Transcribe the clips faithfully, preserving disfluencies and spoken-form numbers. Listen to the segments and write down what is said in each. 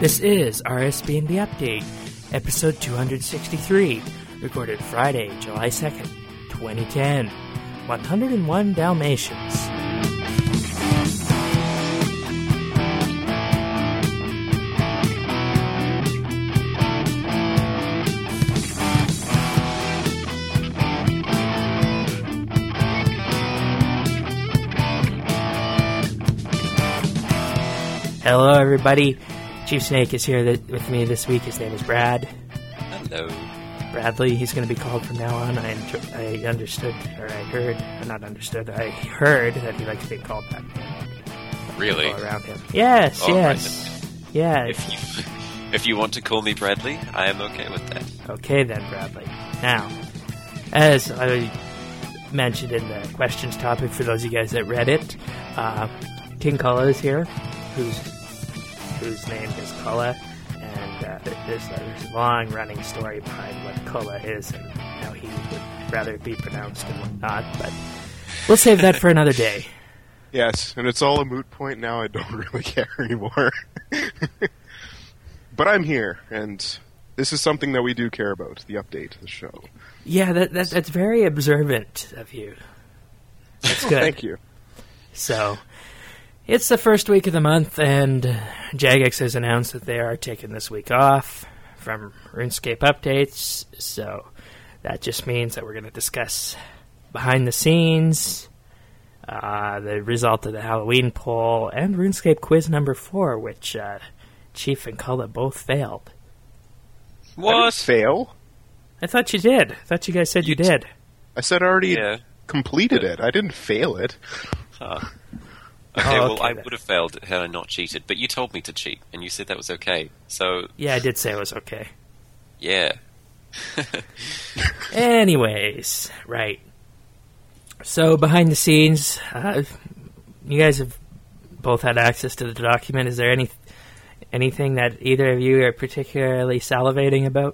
This is R S B N B Update, episode two hundred sixty-three, recorded Friday, July second, twenty ten. one hundred one Dalmatians. Hello, everybody. Chief Snake is here th- with me this week. His name is Brad. Hello. Bradley, he's going to be called from now on. I, enjo- I understood, or I heard, or not understood, I heard that he likes being called that. Really? All around him. Yes, All yes. Right. Yeah. If you, if you want to call me Bradley, I am okay with that. Okay then, Bradley. Now, as I mentioned in the questions topic, for those of you guys that read it, uh, King Kullah is here, who's whose name is Kullah, and uh, there's, uh, there's a long-running story behind what Kullah is and how he would rather be pronounced and whatnot, but we'll save that for another day. Yes, and it's all a moot point now. I don't really care anymore. But I'm here, and this is something that we do care about, the update, the show. Yeah, that, that that's very observant of you. That's good. Thank you. So, it's the first week of the month, and Jagex has announced that they are taking this week off from RuneScape updates, so that just means that we're going to discuss behind the scenes, uh, the result of the Halloween poll, and RuneScape quiz number four, which uh, Chief and Kullah both failed. What? I didn't fail? I thought you did. I thought you guys said you, you did. I said I already yeah. completed it. I didn't fail it. Huh. Okay, oh, well, okay, I then. would have failed had I not cheated, but you told me to cheat, and you said that was okay, so... Yeah, I did say it was okay. Yeah. Anyways, right. So, behind the scenes, uh, you guys have both had access to the document. Is there any anything that either of you are particularly salivating about?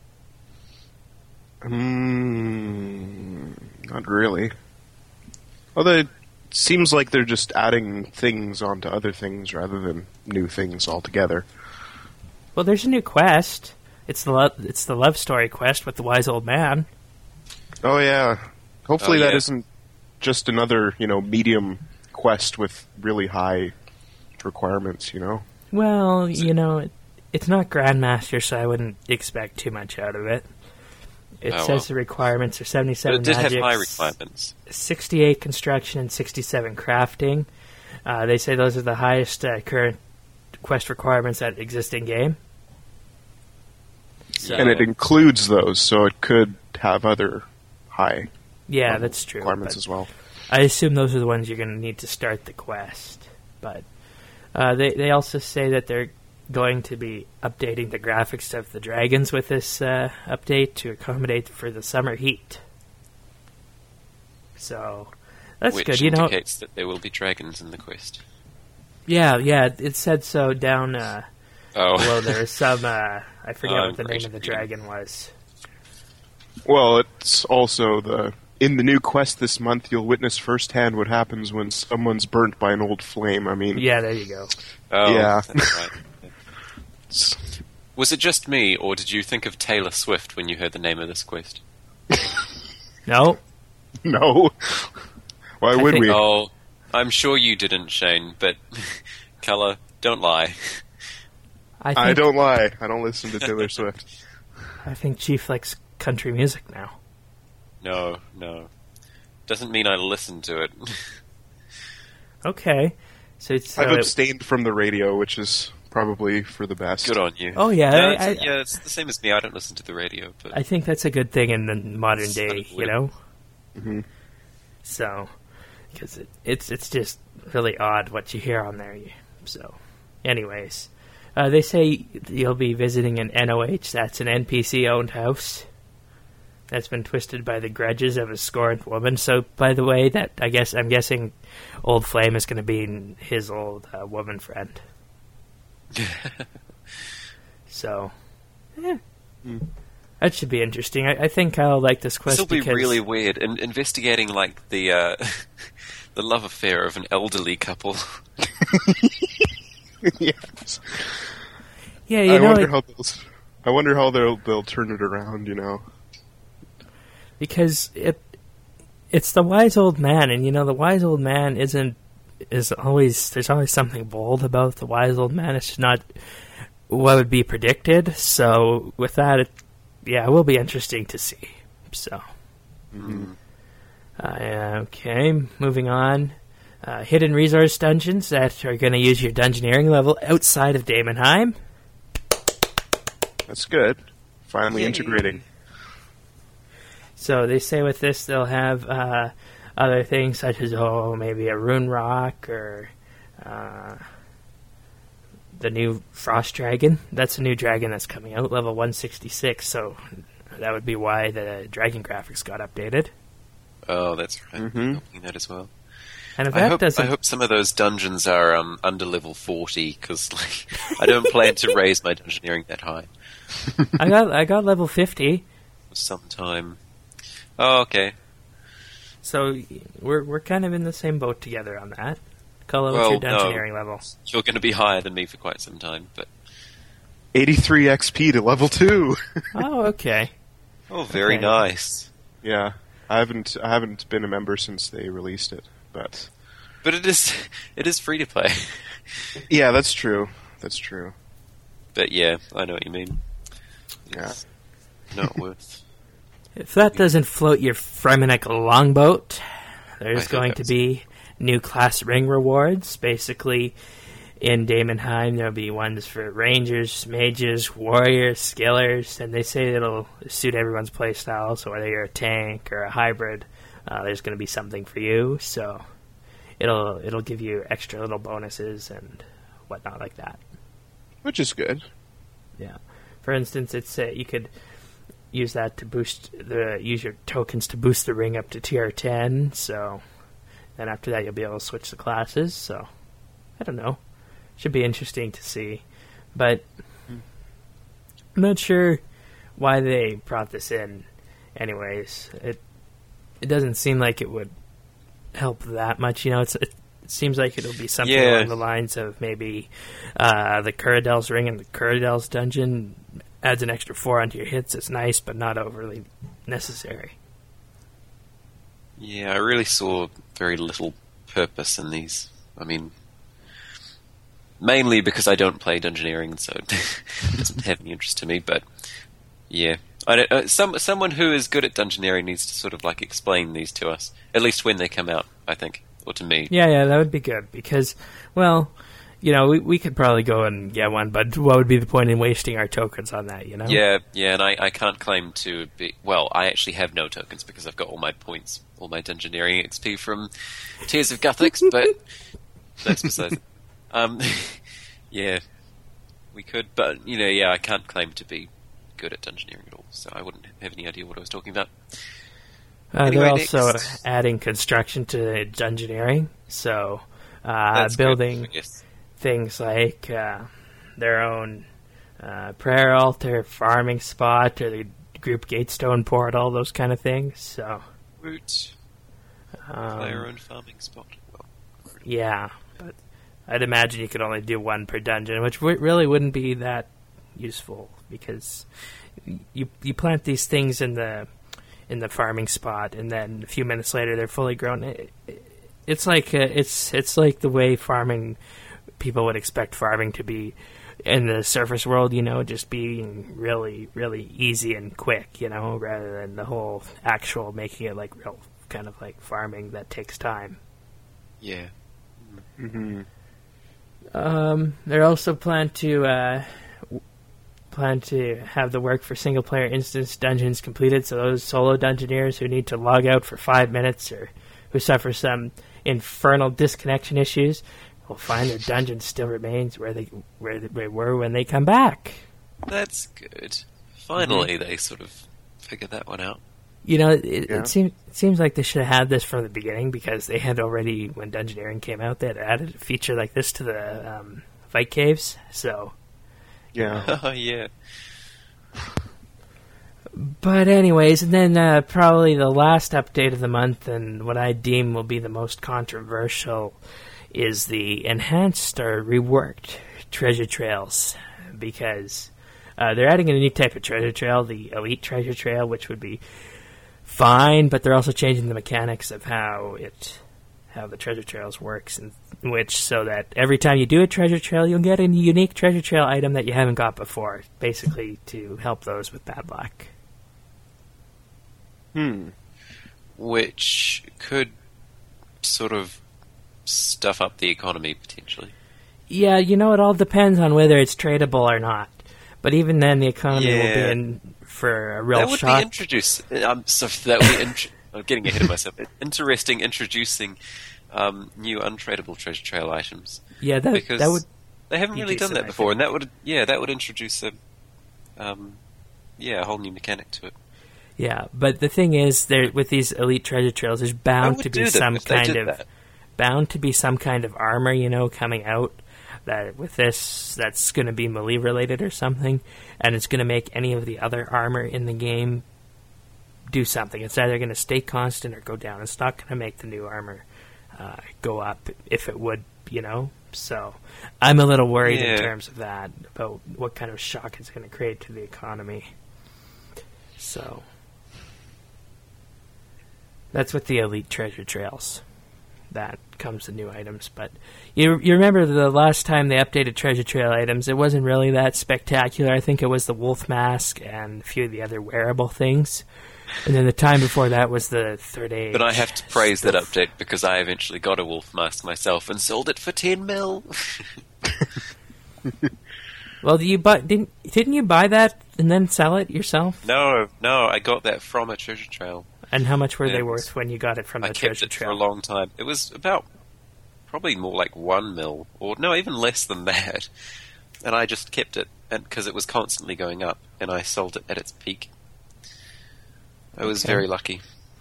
Mm, not really. Although it seems like they're just adding things onto other things rather than new things altogether. Well, there's a new quest. It's the lo- it's the love story quest with the wise old man. Oh yeah. Hopefully Oh, yeah. that isn't just another, you know, medium quest with really high requirements, you know? Well, you know, it, it's not Grandmaster, so I wouldn't expect too much out of it. It Oh, says well. the requirements are But seventy-seven it did magics, have high requirements. sixty-eight construction, and sixty-seven crafting. Uh, they say those are the highest uh, current quest requirements that exist in game. So, And it includes those, so it could have other high yeah, um, that's true. requirements but as well. I assume those are the ones you're going to need to start the quest. But uh, they they also say that they're going to be updating the graphics of the dragons with this uh, update to accommodate for the summer heat. So that's Which good. You know, indicates that there will be dragons in the quest. yeah, yeah. It said so down uh, Oh. below. There's some. Uh, I forget Oh, what the I'm name of the reading. dragon was. Well, it's also the... In the new quest this month, you'll witness firsthand what happens when someone's burnt by an old flame. I mean... Yeah, there you go. Oh, Yeah. that's right. it's- Was it just me, or did you think of Taylor Swift when you heard the name of this quest? No, No. Why I would think- we? Oh, I'm sure you didn't, Shane, but Kullah, don't lie. I think I don't lie. I don't listen to Taylor Swift. I think Chief likes country music now. No, no. Doesn't mean I listen to it. Okay, so it's. I've uh, abstained from the radio, which is probably for the best. Good on you. Oh yeah, No, I, it's, I, yeah, it's the same as me. I don't listen to the radio, but I think that's a good thing in the modern It's day, kind of you weird. know. hmm So, because it, it's it's just really odd what you hear on there. So, anyways, uh, they say you'll be visiting an N O H. That's an N P C-owned house that's been twisted by the grudges of a scorned woman. So, by the way, that I guess I'm guessing Old Flame is going to be his old uh, woman friend. So, yeah. Mm. That should be interesting. I, I think I'll like this quest this will be because really weird. In- investigating like the uh, the love affair of an elderly couple. Yes. Yeah, you I know, wonder it, how they'll, I wonder how they'll they'll turn it around. You know, because it it's the wise old man, and you know the wise old man isn't is always there's always something bold about the wise old man. It's just not what would be predicted. So with that, it, yeah, it will be interesting to see. So, mm-hmm. uh, okay, moving on. Uh, hidden resource dungeons that are going to use your dungeoneering level outside of Daemonheim. That's good. Finally Yay. integrating. So they say with this they'll have uh, other things such as, oh, maybe a rune rock or uh, the new Frost Dragon. That's a new dragon that's coming out, level one sixty-six, so that would be why the dragon graphics got updated. Oh, that's right. Mm-hmm. I'm hoping that as well. And if I that hope, doesn't... I hope some of those dungeons are um, under level forty, because like, I don't plan to raise my dungeoneering that high. I got I got level fifty. Sometime. Oh, okay. So we're we're kind of in the same boat together on that. Call it Well, what's your no. dungeoneering level. You're going to be higher than me for quite some time, but... eighty-three X P to level two. Oh, okay. Oh, very Okay. nice. Yeah, I haven't I haven't been a member since they released it, but But it is it is free to play. yeah, that's true. That's true. But yeah, I know what you mean. Yeah. It's not worth... If that doesn't float your Fremennik longboat, I there's think going to that's- be new class ring rewards. Basically, in Daemonheim, there'll be ones for rangers, mages, warriors, skillers, and they say it'll suit everyone's playstyle. So whether you're a tank or a hybrid, uh, there's going to be something for you. So it'll it'll give you extra little bonuses and whatnot like that. Which is good. Yeah. For instance, it's uh, you could use that to boost the use your tokens to boost the ring up to tier ten. So then after that, you'll be able to switch the classes. So I don't know. Should be interesting to see, but I'm not sure why they brought this in. Anyways, it it doesn't seem like it would help that much. You know, it's it seems like it'll be something Yeah. along the lines of maybe uh, the Curadel's ring and the Curadel's dungeon adds an extra four onto your hits. It's nice, but not overly necessary. Yeah, I really saw very little purpose in these. I mean, mainly because I don't play Dungeoneering, so it doesn't have any interest to me, but yeah. I don't, uh, some Someone who is good at Dungeoneering needs to sort of like explain these to us, at least when they come out, I think, or to me. Yeah, yeah, that would be good because, well, you know, we we could probably go and get one, but what would be the point in wasting our tokens on that, you know? Yeah, yeah, and I, I can't claim to be... Well, I actually have no tokens because I've got all my points, all my Dungeoneering X P from Tears of Guthix, but that's besides... Um, yeah, we could, but, you know, yeah, I can't claim to be good at Dungeoneering at all, so I wouldn't have any idea what I was talking about. Uh, Anyway, they're also next. adding construction to Dungeoneering, so uh, That's good, building I guess. things like uh, their own uh, prayer altar, farming spot, or the group gatestone portal, those kind of things. So, Woot. um, Player own farming spot. Well, yeah, but I'd imagine you could only do one per dungeon, which w- really wouldn't be that useful because you you plant these things in the in the farming spot, and then a few minutes later they're fully grown. It, it, it's like uh, it's it's like the way farming people would expect farming to be in the surface world, you know, just being really, really easy and quick, you know, rather than the whole actual making it like real kind of like farming that takes time. yeah. Mm-hmm. Um, they're also plan to uh, w- plan to have the work for single player instance dungeons completed, so those solo dungeoneers who need to log out for five minutes or who suffer some infernal disconnection issues will find their dungeon still remains where they where they were when they come back. That's good. Finally, they sort of figured that one out. You know, it, Yeah. it seems it seems like they should have had this from the beginning because they had already, when Dungeoneering came out, they had added a feature like this to the um, Fight Caves. So, Yeah. Oh, yeah. but anyways, and then uh, probably the last update of the month, and what I deem will be the most controversial, is the enhanced or reworked treasure trails because uh, they're adding a new type of treasure trail, the Elite Treasure Trail, which would be fine, but they're also changing the mechanics of how it how the treasure trails works, and which so that every time you do a treasure trail, you'll get a unique treasure trail item that you haven't got before, basically to help those with bad luck. Hmm. Which could sort of stuff up the economy, potentially. Yeah, you know, it all depends on whether it's tradable or not. But even then, the economy Yeah. will be in for a real That would shock. be introduced. I'm sorry, that would be int- I'm getting ahead of myself. Interesting introducing um, new untradable treasure trail items. yeah, that, because that would... they haven't be really done decent, that I before, think. and that would yeah that would introduce a um, yeah a whole new mechanic to it. Yeah, but the thing is, there with these elite treasure trails, there's I bound would to be do that some if they kind did of that. bound to be some kind of armor, you know, coming out that with this that's going to be melee related or something, and it's going to make any of the other armor in the game do something. It's either going to stay constant or go down. It's not going to make the new armor uh, go up if it would, you know. So I'm a little worried in Yeah. terms of that, about what kind of shock it's going to create to the economy. So that's with the elite treasure trails. That comes to new items, but you you remember the last time they updated treasure trail items, it wasn't really that spectacular. I think it was the wolf mask and a few of the other wearable things, and then the time before that was the third age. But I have to praise that stuff. update because I eventually got a wolf mask myself and sold it for ten mil. Well, do you buy, didn't didn't you buy that and then sell it yourself? no, no, I got that from a treasure trail. And how much were Yeah, they it was- worth when you got it from I the kept treasure it trail? for a long time. It was about probably more like one mil, or no, even less than that. And I just kept it because it was constantly going up, and I sold it at its peak. I was Okay. very lucky.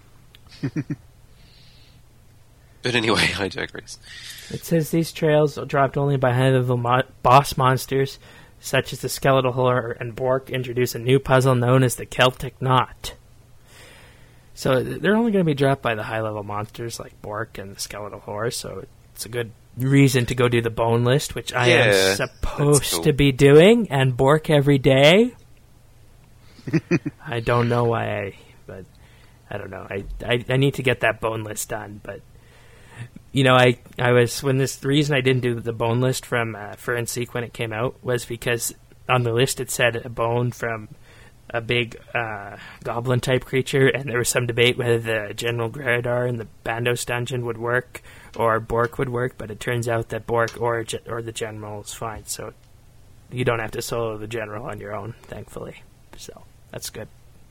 But anyway, I digress. It says these trails are dropped only by high-level mo- boss monsters, such as the Skeletal Horror and Bork, introduce a new puzzle known as the Celtic Knot. So th- they're only going to be dropped by the high-level monsters like Bork and the Skeletal Horror, so it's a good reason to go do the Bone List, which I Yeah, am that's supposed cool. to be doing, and Bork every day. I don't know why I, but I don't know. I, I, I need to get that Bone List done, but you know, I, I was when this the reason I didn't do the bone list from uh, Fur and Seek when it came out was because on the list it said a bone from a big uh, goblin type creature, and there was some debate whether the General Gradar in the Bandos dungeon would work or Bork would work, but it turns out that Bork or Ge- or the General is fine, so you don't have to solo the General on your own, thankfully. So that's good.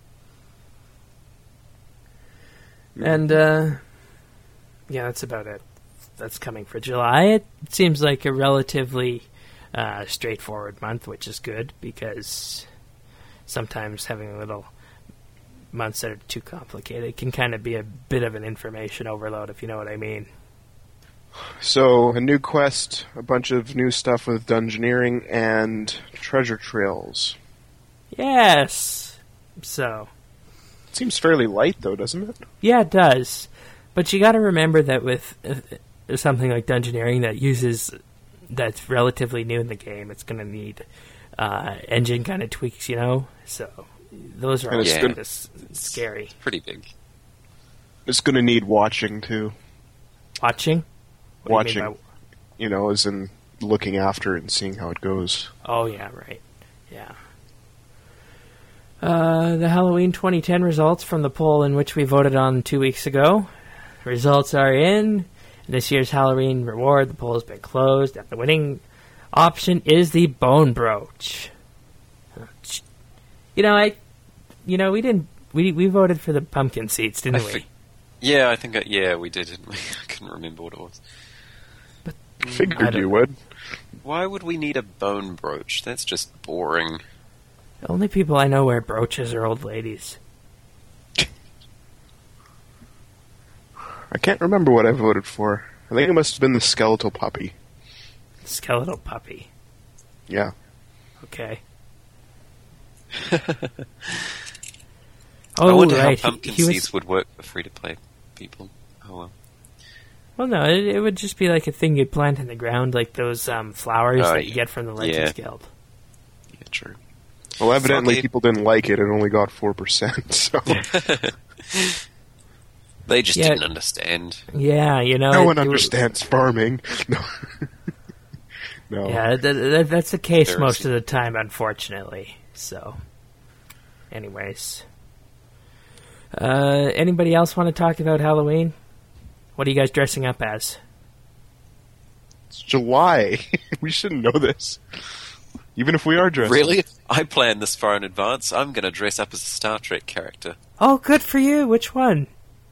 And uh, yeah, that's about it. That's coming for July. It seems like a relatively uh, straightforward month, which is good because sometimes having little months that are too complicated can kind of be a bit of an information overload, if you know what I mean. So, a new quest, a bunch of new stuff with dungeoneering, and treasure trails. Yes! So, It seems fairly light, though, doesn't it? yeah, it does. But you got to remember that with uh, something like Dungeoneering that uses that's relatively new in the game, it's going to need uh, engine kind of tweaks, you know. So those are And all it's kind good- of s- scary. Pretty big. It's going to need watching, too. Watching, What do you mean Watching. You know, as in looking after it and seeing how it goes. by- oh yeah, right. Yeah. Uh, the Halloween twenty ten results from the poll in which we voted on two weeks ago. Results are in. This year's Halloween reward, the poll has been closed, and the winning option is the Bone Brooch. You know, I, you know, we didn't, we we voted for the pumpkin seeds, didn't I we? fi- Yeah, I think, I, yeah, we did, didn't we? I couldn't remember what it was. I Figured don't you know. would. Why would we need a bone brooch? That's just boring. The only people I know wear brooches are old ladies. I can't remember what I voted for. I think it must have been the skeletal puppy. Skeletal puppy. Yeah. Okay. I Oh, wonder right. how He, pumpkin he was, seeds would work for free-to-play people. Oh well. well, no, it, it would just be like a thing you'd plant in the ground, like those um, flowers Oh, that you yeah. get from the Legends Yeah. Guild. True. Well, evidently Foggy. people didn't like it and only got four percent, so... They just Yeah. didn't understand. Yeah, you know. No it- one it- understands farming. No. no. Yeah, that, that, that's the case Embarrassing. most of the time, unfortunately. So, anyways. Uh, anybody else want to talk about Halloween? What are you guys dressing up as? It's July. We shouldn't know this. Even if we are dressed. Really? I planned this far in advance. I'm going to dress up as a Star Trek character. Oh, good for you. Which one?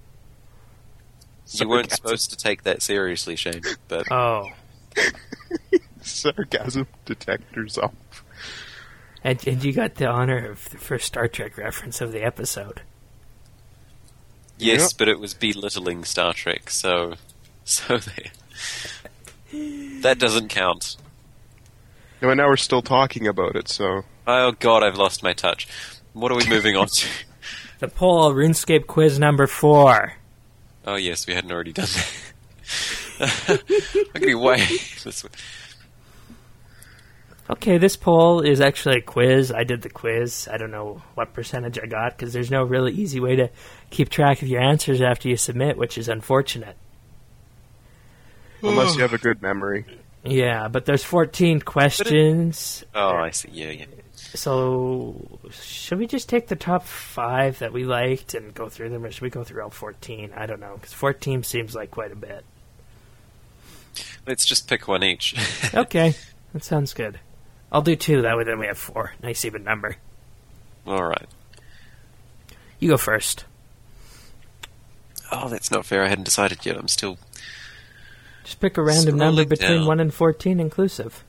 You weren't Sarcasm. supposed to take that seriously, Shane. But Oh, Sarcasm detectors off. and, and you got the honor of the first Star Trek reference of the episode. yes, Yep. but it was belittling Star Trek, so so there. That doesn't count. No, and now we're still talking about it, so... Oh god, I've lost my touch. What are we moving on to? The poll RuneScape quiz number four. Oh yes, we hadn't already done that. I'm going way this way. Okay, this poll is actually a quiz. I did the quiz. I don't know what percentage I got because there's no really easy way to keep track of your answers after you submit, which is unfortunate. Unless you have a good memory. Yeah, but there's fourteen questions. Oh, I see. Yeah, yeah. So, should we just take the top five that we liked and go through them, or should we go through all fourteen? I don't know, because fourteen seems like quite a bit. Let's just pick one each. Okay, that sounds good. I'll do two, that way then we have four. Nice even number. All right. You go first. Oh, that's not fair. I hadn't decided yet. I'm still... Just pick a random number Scrolling between down. one and fourteen inclusive.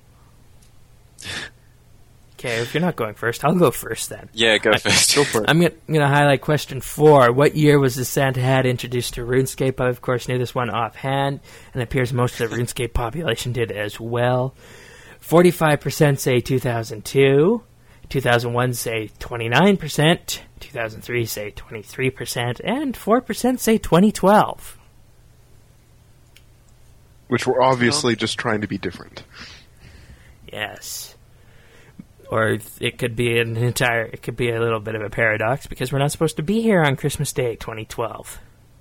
Okay, if you're not going first, I'll go first then. Yeah, go I- first. Go for it. I'm going to highlight question four. What year was the Santa Hat introduced to RuneScape? I, of course, knew this one offhand, and it appears most of the RuneScape population did as well. forty-five percent say two thousand two. two thousand one say twenty-nine percent. two thousand three say twenty-three percent. And four percent say twenty twelve. Which we're obviously just trying to be different. Yes. Or it could be an entire, it could be a little bit of a paradox because we're not supposed to be here on Christmas Day twenty twelve.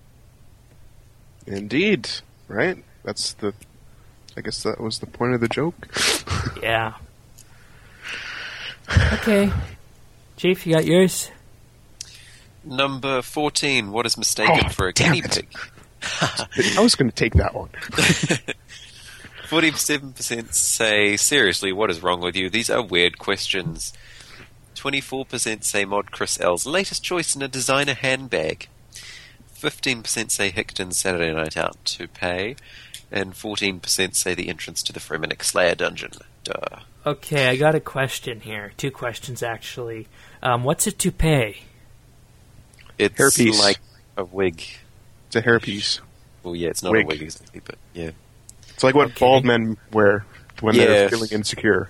Indeed. Right? That's the... I guess that was the point of the joke. Yeah. Okay. Chief, you got yours? Number fourteen. What is mistaken Oh, for a damn guinea it. pig? I was going to take that one. forty-seven percent say, seriously, what is wrong with you? These are weird questions. twenty-four percent say Mod Chris L's latest choice in a designer handbag. fifteen percent say Hickton's Saturday Night Out to pay. And fourteen percent say the entrance to the Fremennik Slayer dungeon. Duh. Okay, I got a question here. Two questions, actually. Um, what's a toupee? It's Hairpiece. like a wig. It's a hairpiece. Well, yeah, it's not Wig. a wig exactly, but yeah. It's like what Okay. bald men wear when Yeah. they're feeling insecure.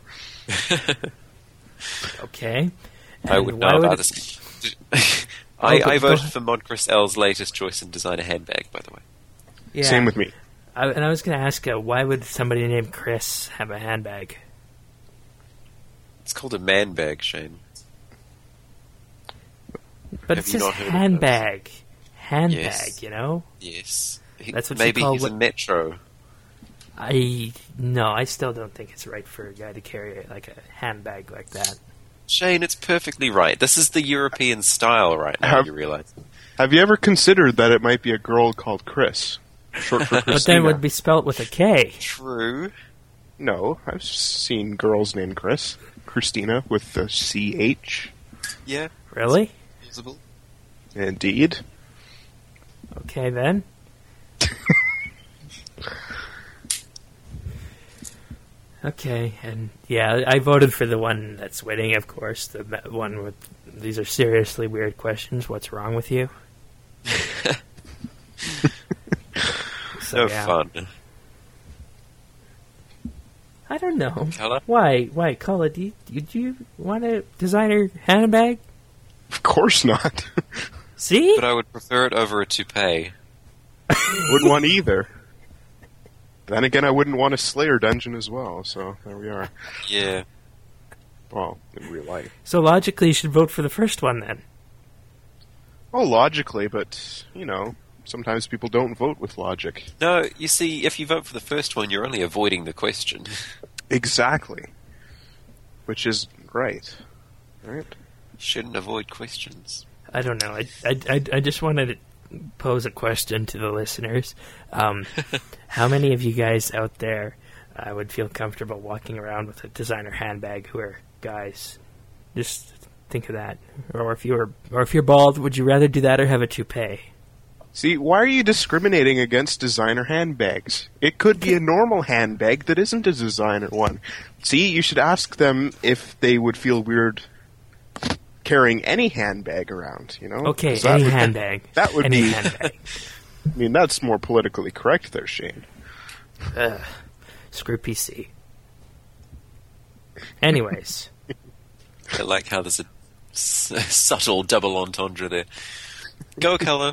Okay. I And would why know would about it- this. Oh, I, go- I go voted ahead. for Mod Chris L's latest choice in designer handbag, by the way. Yeah. Same with me. I, and I was going to ask, uh, why would somebody named Chris have a handbag? It's called a man bag, Shane. But Have it you says not heard of handbag. Handbag, Yes. you know? Yes. He- That's what you Maybe call he's what- a metro. I no, I still don't think it's right for a guy to carry like a handbag like that. Shane, it's perfectly right. This is the European style right now, Have- you realize. Have you ever considered that it might be a girl called Chris? Short for Christina. But then it would be spelt with a K. True. No, I've seen girls named Chris. Christina with the C H. Yeah, Really? feasible. Indeed. Okay then. Okay, and yeah, I voted for the one that's winning, of course. The ma- one with these are seriously weird questions. What's wrong with you? So, No yeah. fun. I don't know. Colour? Why? Why? Call do you, do you want a designer handbag? Of course not. See? But I would prefer it over a toupee. Wouldn't want either. Then again, I wouldn't want a Slayer dungeon as well, so there we are. Yeah. Well, in real life. So logically, you should vote for the first one then. Oh, logically, but, you know, sometimes people don't vote with logic. No, you see, if you vote for the first one, you're only avoiding the question. Exactly. Which is right. Right? You shouldn't avoid questions. I don't know. I, I, I, I just wanted to pose a question to the listeners. Um, how many of you guys out there uh, would feel comfortable walking around with a designer handbag who are guys? Just think of that. Or if you were, or if you're bald, would you rather do that or have a toupee? See, why are you discriminating against designer handbags? It could be a normal handbag that isn't a designer one. See, you should ask them if they would feel weird carrying any handbag around, you know? Okay, 'Cause that any would- handbag. That would any be... handbag. I mean, that's more politically correct there, Shane. Ugh, screw P C. Anyways. I like how there's a s- subtle double entendre there. Go, Color.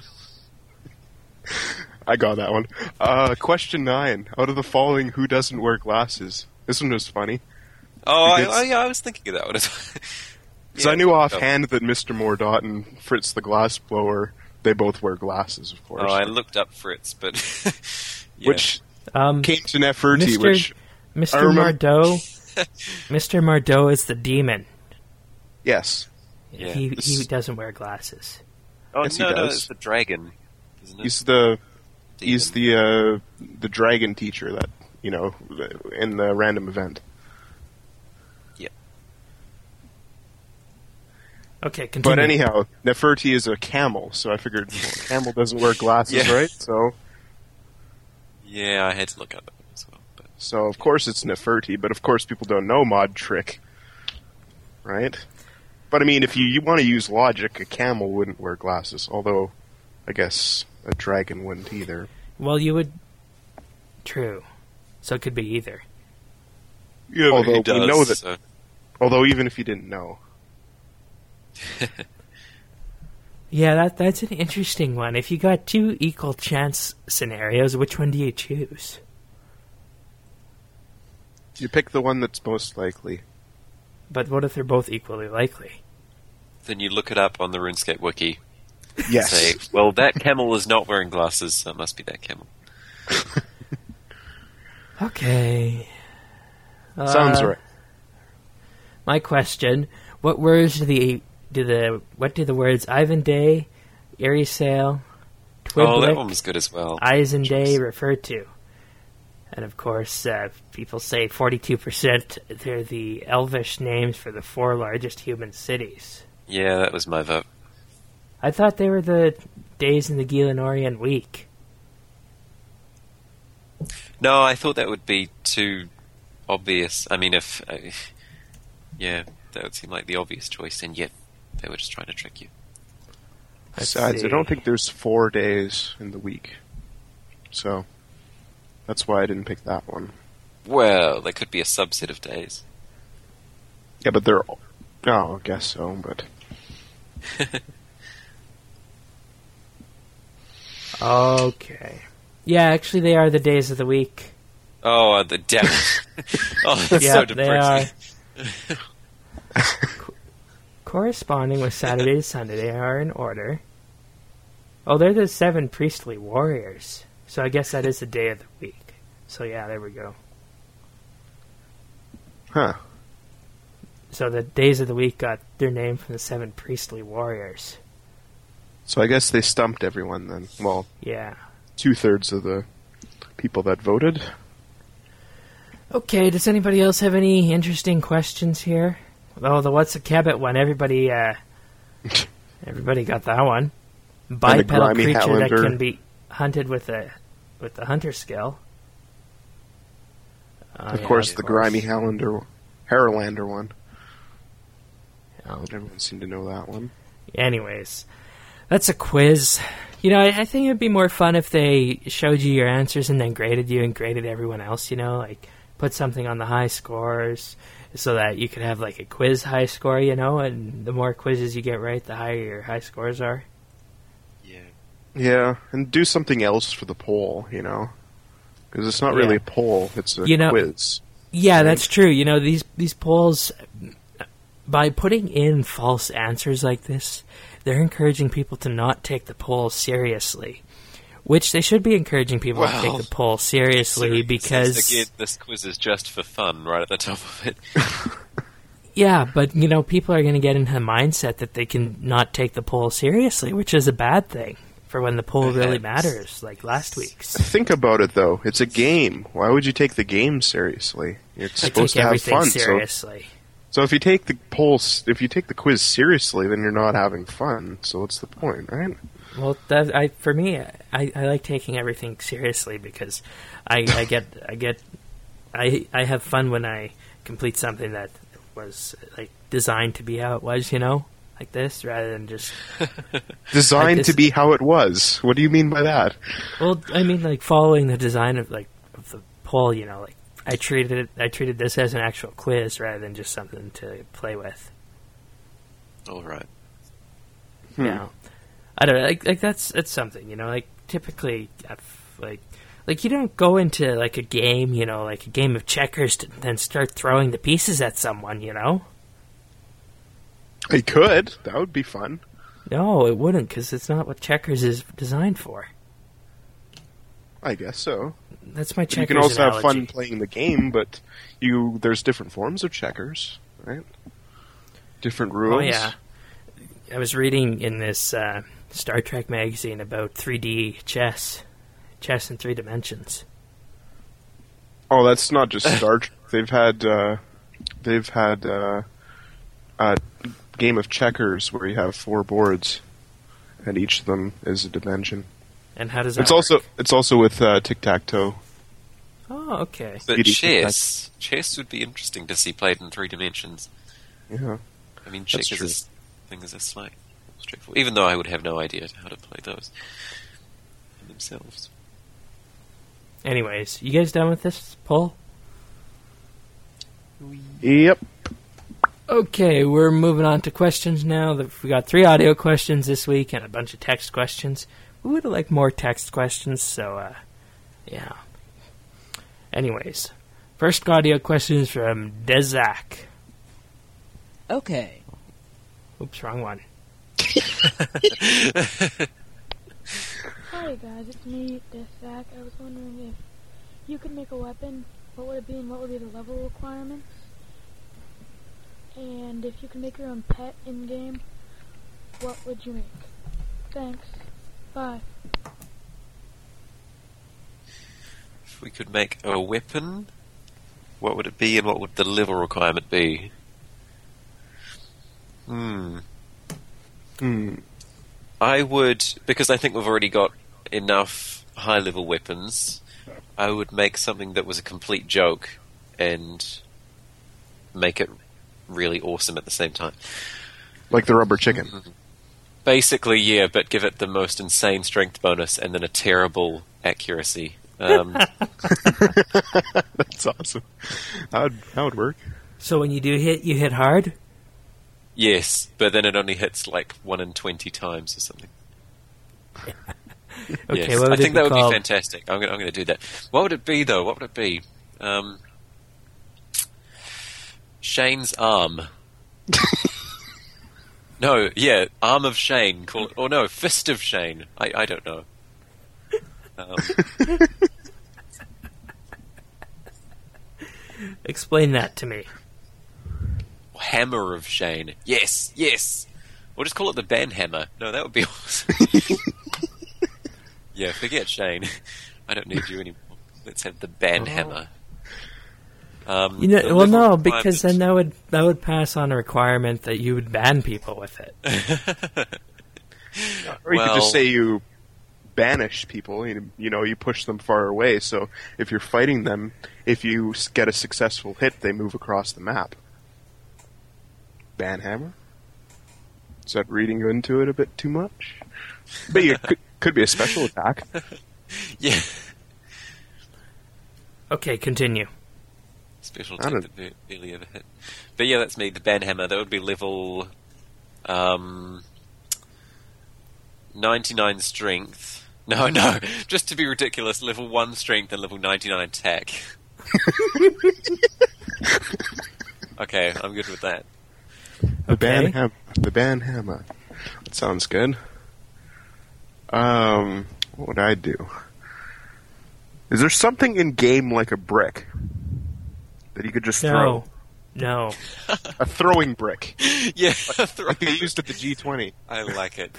I got that one. Uh, question nine. Out of the following, who doesn't wear glasses? This one was funny. Oh, I, Because- I, yeah, I was thinking of that one. Because I knew offhand that Mister Mordaunt and Fritz the Glassblower, they both wear glasses, of course. Oh, I looked up Fritz, but yeah. Which Um, came to Nefertiti, Mister which... I Mister remember- Mardot. Mister Mardot is the demon. Yes. Yeah. He he This- doesn't wear glasses. Oh Yes, he no, no, does. it's the dragon, isn't it? He's the... Demon. He's the, uh, the dragon teacher that, you know, in the random event. Okay, continue. But anyhow, Nefertiti is a camel, so I figured well, a camel doesn't wear glasses, Yeah. right? So, Yeah, I had to look up that one as well. But so of course it's Nefertiti, but of course people don't know Mod Trick, right? But I mean, if you, you want to use logic, a camel wouldn't wear glasses, although I guess a dragon wouldn't either. Well, you would... True. So it could be either. yeah, but Although he we does, know that- so- Although even if you didn't know. Yeah, that that's an interesting one. If you got two equal chance scenarios, which one do you choose? You pick the one that's most likely. But what if they're both equally likely? Then you look it up on the RuneScape wiki. Yes. Say, well, that camel is not wearing glasses, so it must be that camel. Okay. Sounds Uh, right. My question: What words do the do the what do the words Ivan Day, Arisail, Oh, that Twiblick, one was good as well. Eisenday refer to? And of course, uh, people say forty-two percent they're the Elvish names for the four largest human cities. Yeah, that was my vote. I thought they were the days in the Gielinorian week. No, I thought that would be too obvious. I mean, if... Uh, yeah, that would seem like the obvious choice, and yet they were just trying to trick you. Let's Besides, see. I don't think there's four days in the week. So, that's why I didn't pick that one. Well, there could be a subset of days. Yeah, but they're... all- Oh, I guess so, but... Okay. Yeah, actually, they are the days of the week. Oh, uh, the devil. Oh, that's Yeah, so they are. depressing. Corresponding with Saturday to Sunday, they are in order. Oh, they're the seven priestly warriors. So I guess that is the day of the week. So yeah, there we go. Huh. So the days of the week got their name from the seven priestly warriors. So I guess they stumped everyone then. Well, Yeah. two-thirds of the people that voted. Okay, does anybody else have any interesting questions here? Oh, the What's a Cabot one. Everybody, uh, everybody got that one. Bipedal grimy creature that Highlander. can be hunted with a with the hunter skill. Oh, of yeah, course, the grimy Highlander, Harlander one. Oh, Everyone seemed to know that one. anyways, that's a quiz. You know, I, I think it'd be more fun if they showed you your answers and then graded you and graded everyone else, you know, like put something on the high scores so that you could have like a quiz high score, you know, and the more quizzes you get right, the higher your high scores are. Yeah. Yeah, and do something else for the poll, you know? Because it's not Yeah. really a poll, it's a You know- quiz. Yeah, that's true. You know, these these polls, by putting in false answers like this, they're encouraging people to not take the poll seriously. Which they should be encouraging people Well, to take the poll seriously So, because... again, this quiz is just for fun, right at the top of it. Yeah, but, you know, people are going to get into the mindset that they can not take the poll seriously, which is a bad thing for when the poll really matters, like last week's. Think about it, though. It's a game. Why would you take the game seriously? It's I supposed take to have everything fun. So, seriously. so if you take the poll, s- if you take the quiz seriously, then you're not having fun. So what's the point, right? Well, that, I for me, I, I like taking everything seriously because I, I get I get I I have fun when I complete something that was like designed to be how it was, you know, like this, rather than just Designed Like to this- be how it was. What do you mean by that? well, I mean like following the design of like of the poll, you know, like I treated it I treated this as an actual quiz rather than just something to play with. All right. Hmm. You know, I don't know, like like that's that's something, you know, like typically I've, like like you don't go into like a game, you know, like a game of checkers to then start throwing the pieces at someone, you know. I could. That would be fun. No, it wouldn't, because it's not what checkers is designed for. I guess so. That's my But checkers you can also analogy. have fun playing the game, but you there's different forms of checkers, right? Different rules. Oh yeah, I was reading in this uh, Star Trek magazine about three D chess, chess in three dimensions. Oh, that's not just Star Trek. They've had uh, they've had uh, a game of checkers where you have four boards, and each of them is a dimension. And how does that It's work? also it's also with uh, tic tac toe. Oh, okay. But Speedy chess, chess would be interesting to see played in three dimensions. Yeah. I mean, That's checkers true. is things are slightly straightforward, even though I would have no idea how to play those themselves. Anyways, you guys done with this poll? Yep. Okay, we're moving on to questions now. We got three audio questions this week and a bunch of text questions. We would have liked more text questions, so, uh, yeah. Anyways, first audio question is from Dezak. Okay. Oops, wrong one. Hi guys, it's me, Deathsack. I was wondering if you could make a weapon, what would it be and what would be the level requirements? And if you could make your own pet in-game, what would you make? Thanks. Bye. If we could make a weapon, what would it be, and what would the level requirement be? Hmm. Hmm. I would, because I think we've already got enough high-level weapons, I would make something that was a complete joke and make it really awesome at the same time. Like the rubber chicken. Basically, yeah, but give it the most insane strength bonus and then a terrible accuracy. Um, That's awesome. That would, that would work. So when you do hit, you hit hard? yes, but then it only hits like one in twenty times or something. Okay, Yes, what would I it think be that would called? be fantastic. I'm going I'm to do that. What would it be, though? What would it be? Um, Shane's arm. No, yeah, arm of Shane. Call it, or no, fist of Shane. I, I don't know. Um, Explain that to me. hammer of Shane. Yes, yes. We'll just call it the band hammer. No, that would be awesome. Yeah, forget Shane. I don't need you anymore. Let's have the band hammer. Um, You the know, well, no, level because then requirement- that would that would pass on a requirement that you would ban people with it. Or you could Well- just say you banish people. You, you know, you push them far away. So if you're fighting them, if you s- get a successful hit, they move across the map. Banhammer? Is that reading into it a bit too much? But it could, could be a special attack. Yeah. Okay, continue. Special I attack don't- that ba- barely ever hit. But yeah, that's me, the band hammer. That would be level um, ninety-nine strength. No, no, just to be ridiculous, level one strength and level ninety-nine attack. Okay, I'm good with that. The Okay. Ban Hammer. The Ban Hammer. That sounds good. Um, what would I do? Is there something in game like a brick that you could just No. throw? No. A throwing brick, Yeah, like they used at the G twenty. I like it.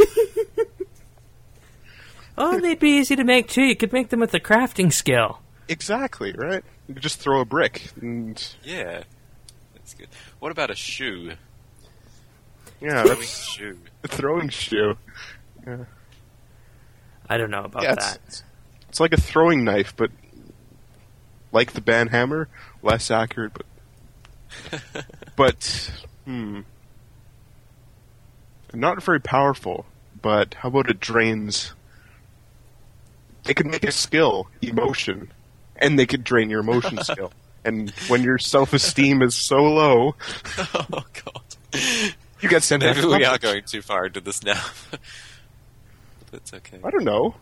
Oh, they'd be easy to make too. You could make them with a crafting skill. Exactly, right? You could just throw a brick, and Yeah, that's good. What about a shoe? yeah, Throwing that's shoe. a throwing shoe. Yeah, I don't know about yeah that. it's, it's like a throwing knife, but like the Ban Hammer, less accurate, but but hmm, not very powerful. But how about it drains? They could make a skill, emotion, and they could drain your emotion skill. And when your self-esteem is so low, Oh god. you get sent out. Maybe we are going too far into this now. That's okay. I don't know.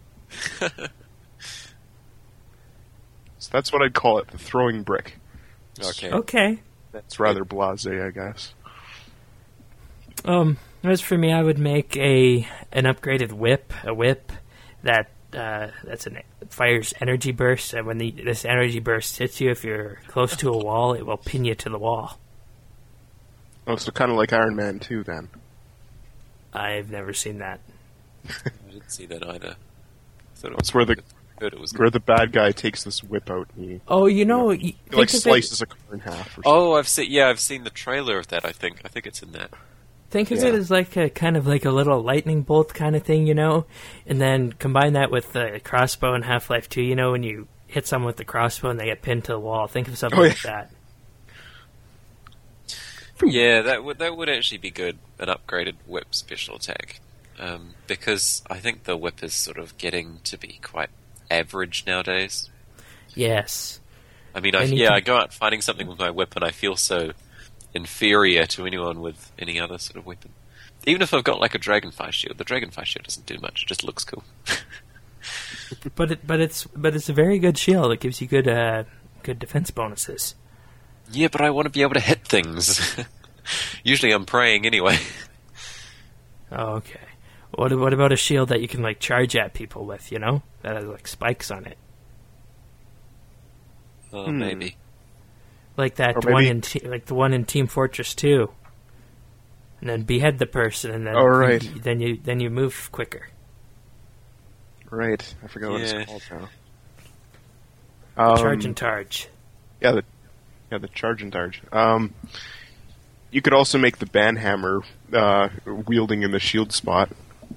So that's what I'd call it, the throwing brick. Okay. Okay. It's rather blasé, I guess. Um, as for me, I would make a an upgraded whip, a whip that uh, that's an fires energy burst, and when the, this energy burst hits you, if you're close to a wall, it will pin you to the wall. Oh, so kind of like Iron Man two, then. I've never seen that. I didn't see that either. I thought it That's was where the good. Heard it was where the bad guy takes this whip out and he, Oh, you know, he you think like of it- slices a car in half. Or something. Oh, I've seen. Yeah, I've seen the trailer of that. I think. I think it's in that. Think of Yeah. it as like a kind of like a little lightning bolt kind of thing, you know, and then combine that with the crossbow in Half-Life two. You know, when you hit someone with the crossbow and they get pinned to the wall. Think of something Oh, like yeah. that. Yeah, that would that would actually be good. An upgraded whip special attack, um, because I think the whip is sort of getting to be quite average nowadays. Yes. I mean, I, And you yeah, can- I go out fighting something with my whip, and I feel so inferior to anyone with any other sort of weapon. Even if I've got like a dragonfly shield, the dragonfly shield doesn't do much; it just looks cool. But it, but it's but it's a very good shield. It gives you good uh, good defense bonuses. Yeah, but I want to be able to hit things. Usually, I'm praying anyway. Oh, okay. What what about a shield that you can like charge at people with? You know, that has like spikes on it, Oh, Hmm. maybe. like that Or one maybe- in te- like the one in Team Fortress two. And then behead the person, and then Oh, right. you, then you then you move quicker. Right, I forgot what Yeah. it's called now. Um, Charge and targe. Yeah, the yeah the charge and targe. Um, you could also make the Ban Hammer uh, wielding in the shield spot.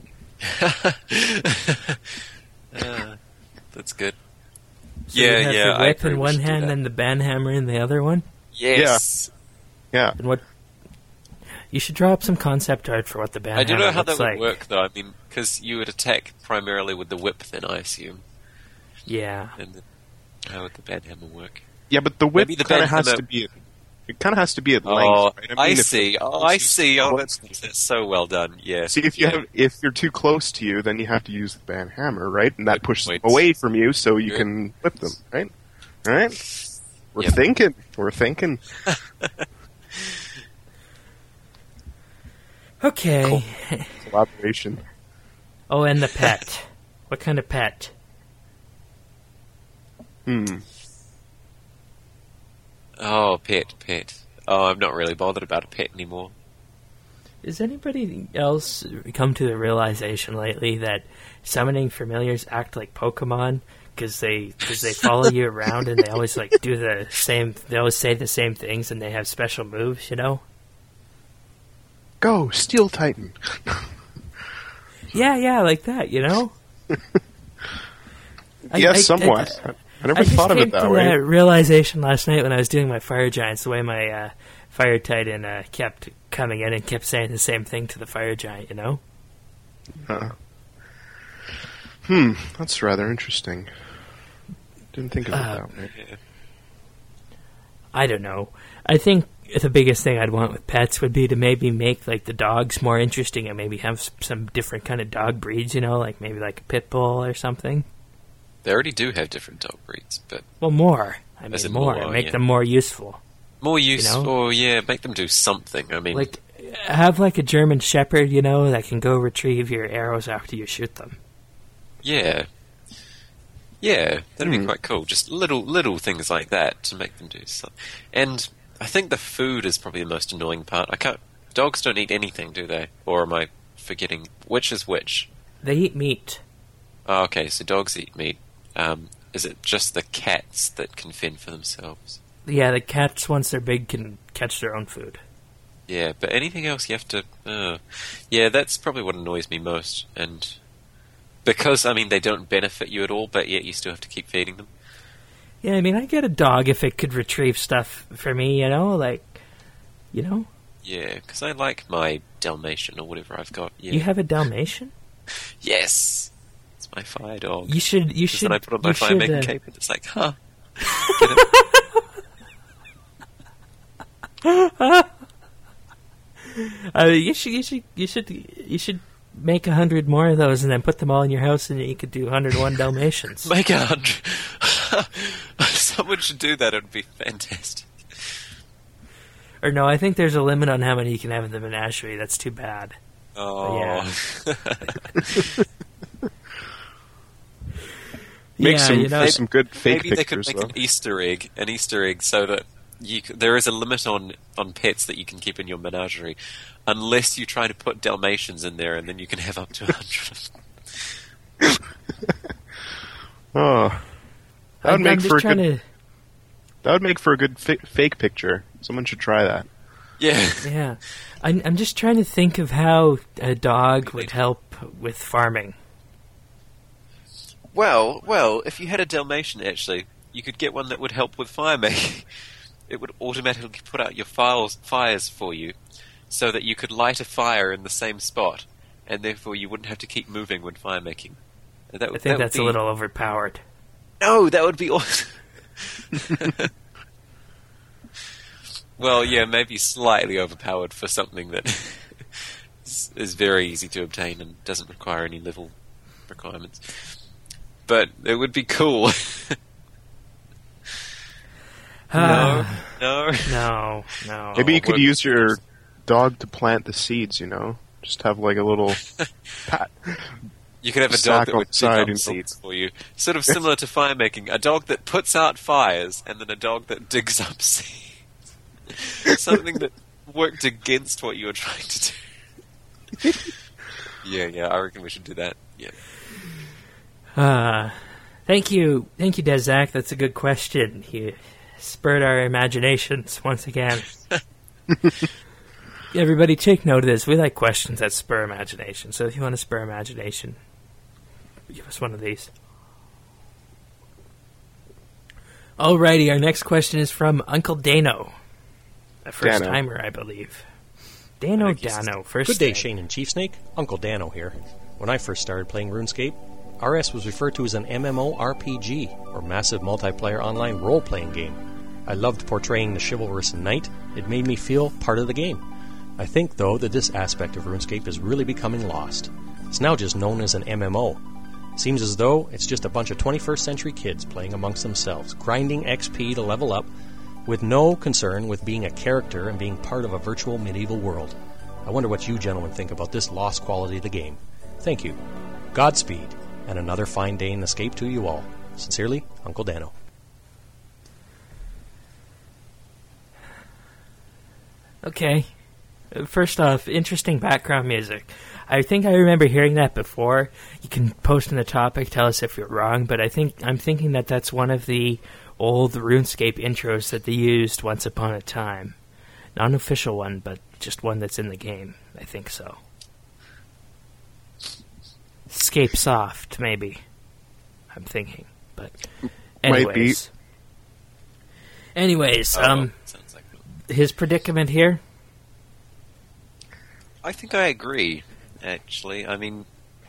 Uh, that's good. So yeah, you have yeah. the I whip agree in we one should do hand that. and the banhammer in the other one. Yes. Yeah, And what? You should draw up some concept art for what the banhammer I don't know how that looks would like. work, though. I mean, because you would attack primarily with the whip, then I assume, Yeah. and then how would the banhammer work? yeah, but the whip Maybe the kind of Ban has Hammer- to be. At, it kind of has to be at Oh, length. Right? I, mean, if- see. Oh, I see. Oh, that's, that's so well done. Yeah. See, if you Yeah. have, if you're too close to you, then you have to use the Ban Hammer, right? And that Good pushes them points. away from you, so you Good. can whip them, right? Right? We're Yep. thinking. We're thinking. Okay. Collaboration. Oh, and the pet. What kind of pet? Hmm. Oh, pet, pet. Oh, I'm not really bothered about a pet anymore. Has anybody else come to the realization lately that summoning familiars act like Pokemon because they cause they follow you around and they always like do the same? They always say the same things and they have special moves. You know? Go, Steel Titan. Yeah, yeah, like that. You know? I- yes, I- somewhat. I- I, I never I just thought of came it that to way. that realization last night when I was doing my fire giants. The way my uh, fire titan uh, kept coming in and kept saying the same thing to the fire giant. You know? Uh, hmm, that's rather interesting. Didn't think of it Uh, that way. Yeah. I don't know. I think the biggest thing I'd want with pets would be to maybe make like the dogs more interesting and maybe have s- some different kind of dog breeds. You know, like maybe like a pit bull or something. They already do have different dog breeds, but Well, more. I As mean, in more. more, Make yeah. them more useful. More use, You know? or yeah, make them do something. I mean, Like, have like a German Shepherd, you know, that can go retrieve your arrows after you shoot them. yeah, yeah, that'd Hmm. be quite cool. Just little little things like that to make them do something. And I think the food is probably the most annoying part. I can't. Dogs don't eat anything, do they? Or am I forgetting which is which? They eat meat. Oh, okay, so dogs eat meat. Um, is it just the cats that can fend for themselves? Yeah, the cats, once they're big, can catch their own food. Yeah, but anything else you have to... Uh, yeah, that's probably what annoys me most. And because, I mean, they don't benefit you at all, but yet you still have to keep feeding them. Yeah, I mean, I'd get a dog if it could retrieve stuff for me, you know? Like, you know? Yeah, because I like my Dalmatian or whatever I've got. Yeah. You have a Dalmatian? Yes! It's my fire dog. You should, you Just should... then I put on my you fire should, making uh, cape and it's like, huh. Get it? Uh, you should, you should, you should, you should make a hundred more of those and then put them all in your house, and you could do one hundred one Dalmatians. Make a hundred. Someone should do that. It would be fantastic. Or no, I think there's a limit on how many you can have in the menagerie. That's too bad. Oh. Yeah. Make yeah, some, you know, some good fake Maybe they could pictures, make though. an Easter egg, an Easter egg, so that you c- there is a limit on, on pets that you can keep in your menagerie, unless you try to put Dalmatians in there, and then you can have up to a hundred. Oh, that would I'm, make I'm just for a trying good. to. That would make for a good fi- fake picture. Someone should try that. Yeah. Yeah, I'm, I'm just trying to think of how a dog would help with farming. Well, well, if you had a Dalmatian, actually, you could get one that would help with fire making. It would automatically put out your files, fires for you, so that you could light a fire in the same spot, and therefore you wouldn't have to keep moving when fire making. That, I would- think that would that's be... a little overpowered. No, that would be awesome. Well, yeah, maybe slightly overpowered for something that is, is very easy to obtain and doesn't require any level requirements. But it would be cool. no, no. No, no. Maybe you could what- use your dog to plant the seeds. You know, just have like a little pat. You could have a sack dog that on would the dig side, up you know. seeds for you. Sort of similar to fire making. A dog that puts out fires, and then a dog that digs up seeds. Something that worked against what you were trying to do. yeah, yeah, I reckon we should do that. Yeah. Uh, thank you, thank you, Dezak. That's a good question. You spurred our imaginations once again. Everybody, take note of this. We like questions that spur imagination. So if you want to spur imagination, give us one of these. Alrighty, our next question is from Uncle Dano, a first Dano. timer, I believe. Dano, I think he's- Dano, first. Good day, name. Shane and Chief Snake. Uncle Dano here. When I first started playing RuneScape, R S was referred to as an MMORPG, or Massive Multiplayer Online Role-Playing Game. I loved portraying the chivalrous knight. It made me feel part of the game. I think, though, that this aspect of RuneScape is really becoming lost. It's now just known as an M M O. Seems as though it's just a bunch of twenty-first century kids playing amongst themselves, grinding X P to level up, with no concern with being a character and being part of a virtual medieval world. I wonder what you gentlemen think about this lost quality of the game. Thank you. Godspeed, and another fine day in Escape to you all. Sincerely, Uncle Dano. Okay. Uh, First off, interesting background music. I think I remember hearing that before. You can post in the topic, tell us if you're wrong, but I think I'm thinking that that's one of the old RuneScape intros that they used once upon a time. Not an official one, but just one that's in the game. I think so. Scape Soft, maybe. I'm thinking, but Might be. anyways. Anyways, Oh, um, sounds like his predicament here. I think I agree. Actually, I mean,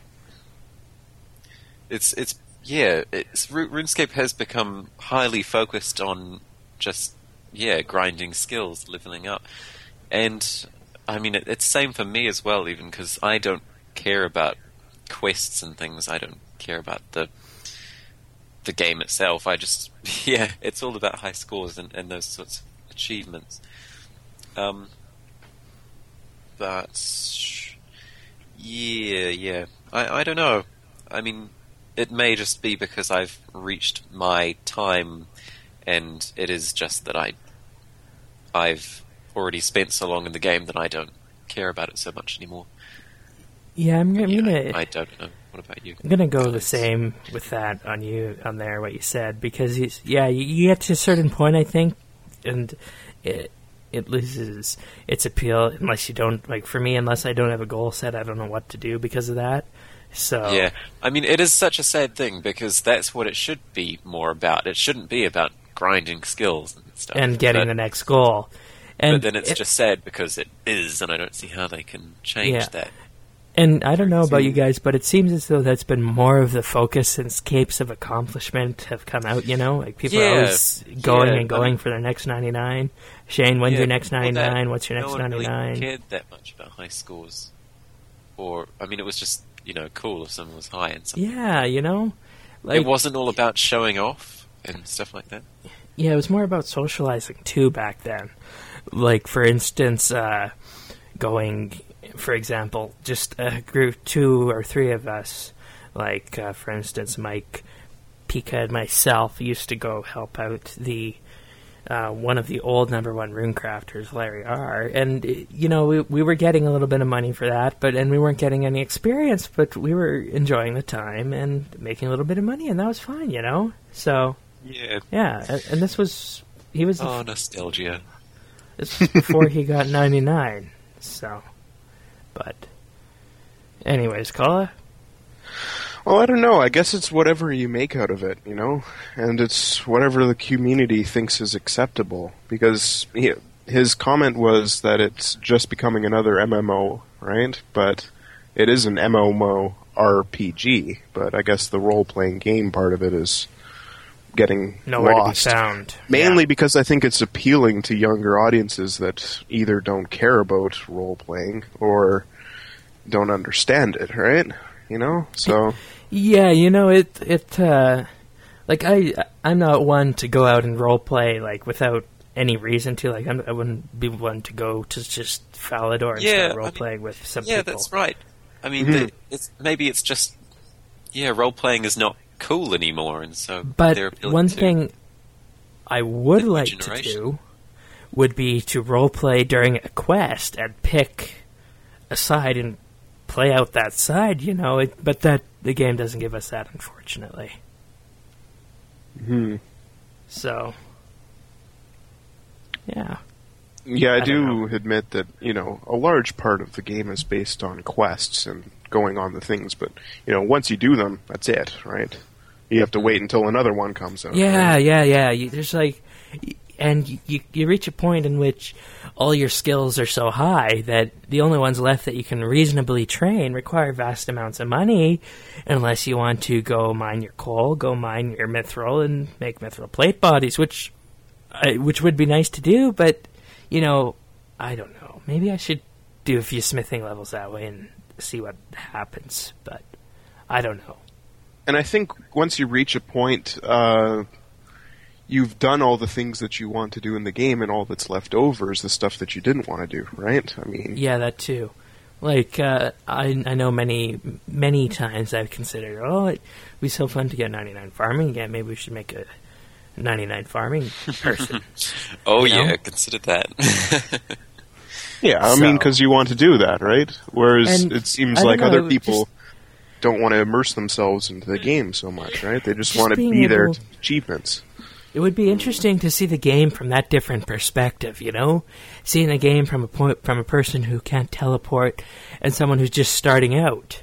it's it's yeah. It's Ru- RuneScape has become highly focused on just yeah grinding skills, leveling up, and I mean it, it's same for me as well. Even because I don't care about quests and things. I don't care about the the game itself. I just yeah, it's all about high scores and, and those sorts of achievements. Um, but yeah, yeah, I I don't know. I mean, it may just be because I've reached my time, and it is just that I I've already spent so long in the game that I don't care about it so much anymore. Yeah, I'm, I'm Yeah, gonna. I, I don't know. What about you? I'm gonna go the Guys? same with that on you on there. What you said, because he's, yeah, you, you get to a certain point, I think, and it it loses its appeal unless you don't, like, for me, unless I don't have a goal set, I don't know what to do because of that. So Yeah, I mean, it is such a sad thing because that's what it should be more about. It shouldn't be about grinding skills and stuff. and getting but, the next goal. And but then it's it- just sad because it is, and I don't see how they can change Yeah. that. And I don't know about you guys, but it seems as though that's been more of the focus since Capes of Accomplishment have come out, you know? Like, people are Yeah, always going yeah, and going I mean- for their next ninety-nine. Shane, when's Yeah, your next before ninety-nine? that, What's your no next one really ninety-nine? cared that much about high scores. Or, I mean, it was just, you know, cool if someone was high and something. Yeah, you know? Like, It wasn't all about showing off and stuff like that. yeah, it was more about socializing, too, back then. Like, for instance, uh, going, for example, just a group, two or three of us, like, uh, for instance, Mike, Pika, and myself used to go help out the uh, one of the old number one rune crafters, Larry R. And, you know, we, we were getting a little bit of money for that, but and we weren't getting any experience, but we were enjoying the time and making a little bit of money, and that was fine, you know? So, Yeah. yeah, and, and this was, he was, Oh, nostalgia. this was before he got ninety-nine, so, but, anyways, Kala? Well, I don't know. I guess it's whatever you make out of it, you know? And it's whatever the community thinks is acceptable. Because he, his comment was that it's just becoming another M M O, right? But it is an M M O R P G. But I guess the role-playing game part of it is getting Nowhere lost. to be found. Mainly Yeah. because I think it's appealing to younger audiences that either don't care about role-playing or don't understand it, right? You know? So... Yeah, you know, it, it, uh, like, I, I'm not one to go out and roleplay, like, without any reason to, like, I'm, I wouldn't be one to go to just Falador and Yeah, start I mean, roleplaying with some Yeah, people. that's right. I mean, Mhm. the, it's maybe it's just yeah, role playing is not cool anymore, and so But they're appealing one to thing I would the new like to generation. do would be to roleplay during a quest and pick a side and play out that side, you know, it, but that the game doesn't give us that, unfortunately. Hmm. So, yeah. Yeah, I, I don't do admit that, you know, a large part of the game is based on quests and going on the things, but, you know, once you do them, that's it, right? You have to wait until another one comes out. Yeah, right? yeah, yeah. You, there's like, and you, you you reach a point in which all your skills are so high that the only ones left that you can reasonably train require vast amounts of money, unless you want to go mine your coal, go mine your mithril, and make mithril plate bodies, which, I, which would be nice to do. But you know, I don't know. Maybe I should do a few smithing levels that way and see what happens. But I don't know. And I think once you reach a point, uh, you've done all the things that you want to do in the game, and all that's left over is the stuff that you didn't want to do, right? I mean, Yeah, that too. Like, uh, I I know many, many times I've considered, oh, it'd be so fun to get ninety-nine farming again. Maybe we should make a ninety-nine farming person. Oh you know? yeah, consider that. yeah, I So- mean, because you want to do that, right? Whereas And it seems I don't like know, other it would people just- don't want to immerse themselves into the game so much, right? They just, Just want to being be there able- to achievements. It would be interesting to see the game from that different perspective, you know? Seeing the game from a point, from a person who can't teleport and someone who's just starting out.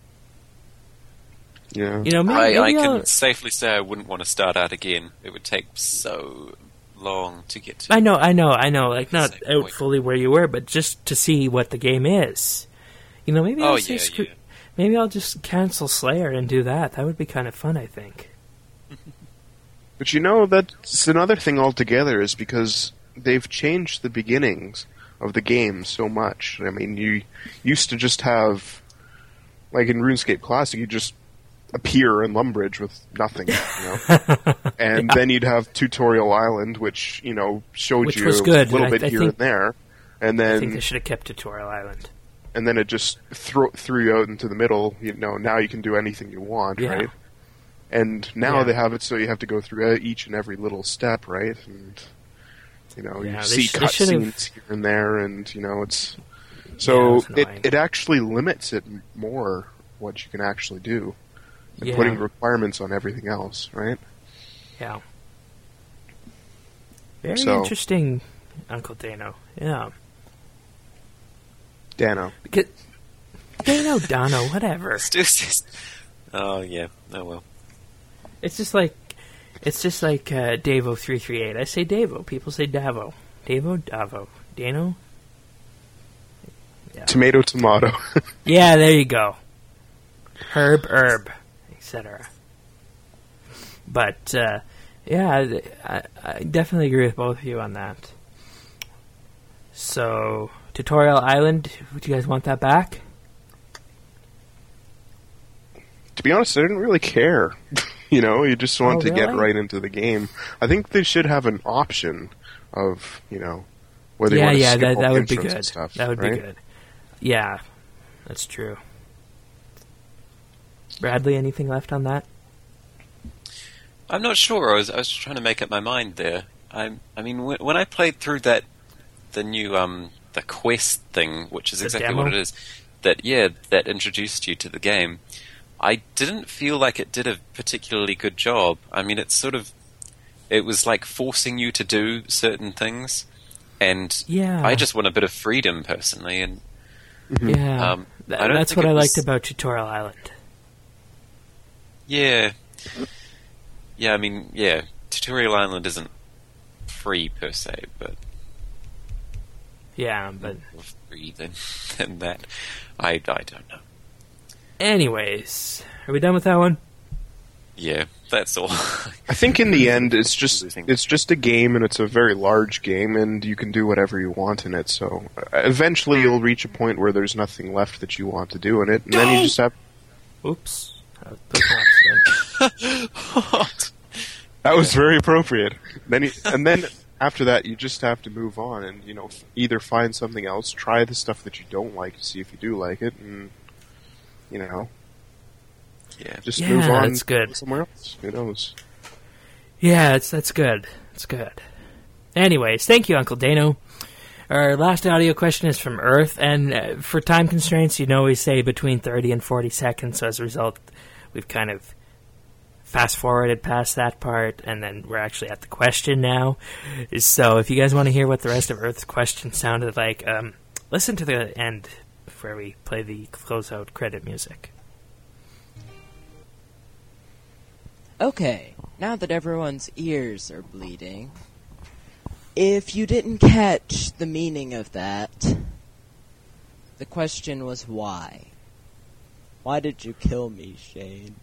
Yeah. You know, maybe, I, I maybe I'll- can safely say I wouldn't want to start out again. It would take so long to get to. I know, I know, I know. Like, not Same out point. fully where you were, but just to see what the game is. You know, maybe Oh, I'll say yeah, screw- yeah. maybe I'll just cancel Slayer and do that. That would be kind of fun, I think. But you know, that's another thing altogether, is because they've changed the beginnings of the game so much. I mean, you used to just have, like in RuneScape Classic, you just a pier in Lumbridge with nothing, you know. And yeah. then you'd have Tutorial Island, which you know showed which you was a good. little I, bit I here think, and there, and then I think they should have kept Tutorial Island. And then it just thro- threw you out into the middle. You know, now you can do anything you want, yeah. right? And now yeah. they have it so you have to go through each and every little step, right? And you know, yeah, you see sh- cutscenes here and there, and you know, it's so yeah, it it actually limits it more what you can actually do, and yeah. putting requirements on everything else, right? Yeah. Very so, interesting, Uncle Dano. Yeah. Dano. Because Dano, Dano, whatever. Oh yeah. Oh well. It's just like it's just like uh, Davo three three eight. I say Davo. People say Davo. Davo, Davo, Dano. Yeah. Tomato, tomato. Yeah, there you go. Herb, herb, et cetera. But uh, yeah, I, I definitely agree with both of you on that. So, Tutorial Island, would you guys want that back? To be honest, I didn't really care. You know, you just want oh, to really? get right into the game. I think they should have an option of, you know, where they yeah, want to yeah, skip that, all that the would be intros good. and stuff, that would right? be good. Yeah, that's true. Bradley, anything left on that? I'm not sure. I was I was trying to make up my mind there. I I mean, when, when I played through that the new um the quest thing, which is The exactly demo? what it is, that yeah that introduced you to the game. I didn't feel like it did a particularly good job. I mean, it's sort of it was like forcing you to do certain things, and Yeah. I just want a bit of freedom personally. And Yeah, Um, Th- I don't that's think what it I was- liked about Tutorial Island. yeah, yeah. I mean, yeah. Tutorial Island isn't free per se, but Yeah, but more free than than that. I I don't know. anyways, are we done with that one? Yeah, that's all. I think in the end, it's just Losing. it's just a game, and it's a very large game, and you can do whatever you want in it. So uh, eventually, you'll reach a point where there's nothing left that you want to do in it, and then you just have. Oops. That was personal accident. That was very appropriate. Then you, and then after that, you just have to move on, and you know, f- either find something else, try the stuff that you don't like to see if you do like it, and you know, Yeah. just Yeah, move on that's good. somewhere else. Who knows? Yeah, it's, that's good. That's good. Anyways, thank you, Uncle Dano. Our last audio question is from Earth, and uh, for time constraints, you know we say between thirty and forty seconds, so as a result, we've kind of fast-forwarded past that part, and then we're actually at the question now. So if you guys want to hear what the rest of Earth's question sounded like, um, listen to the end where we play the close-out credit music. Okay, now that everyone's ears are bleeding, if you didn't catch the meaning of that, the question was why? Why did you kill me, Shane?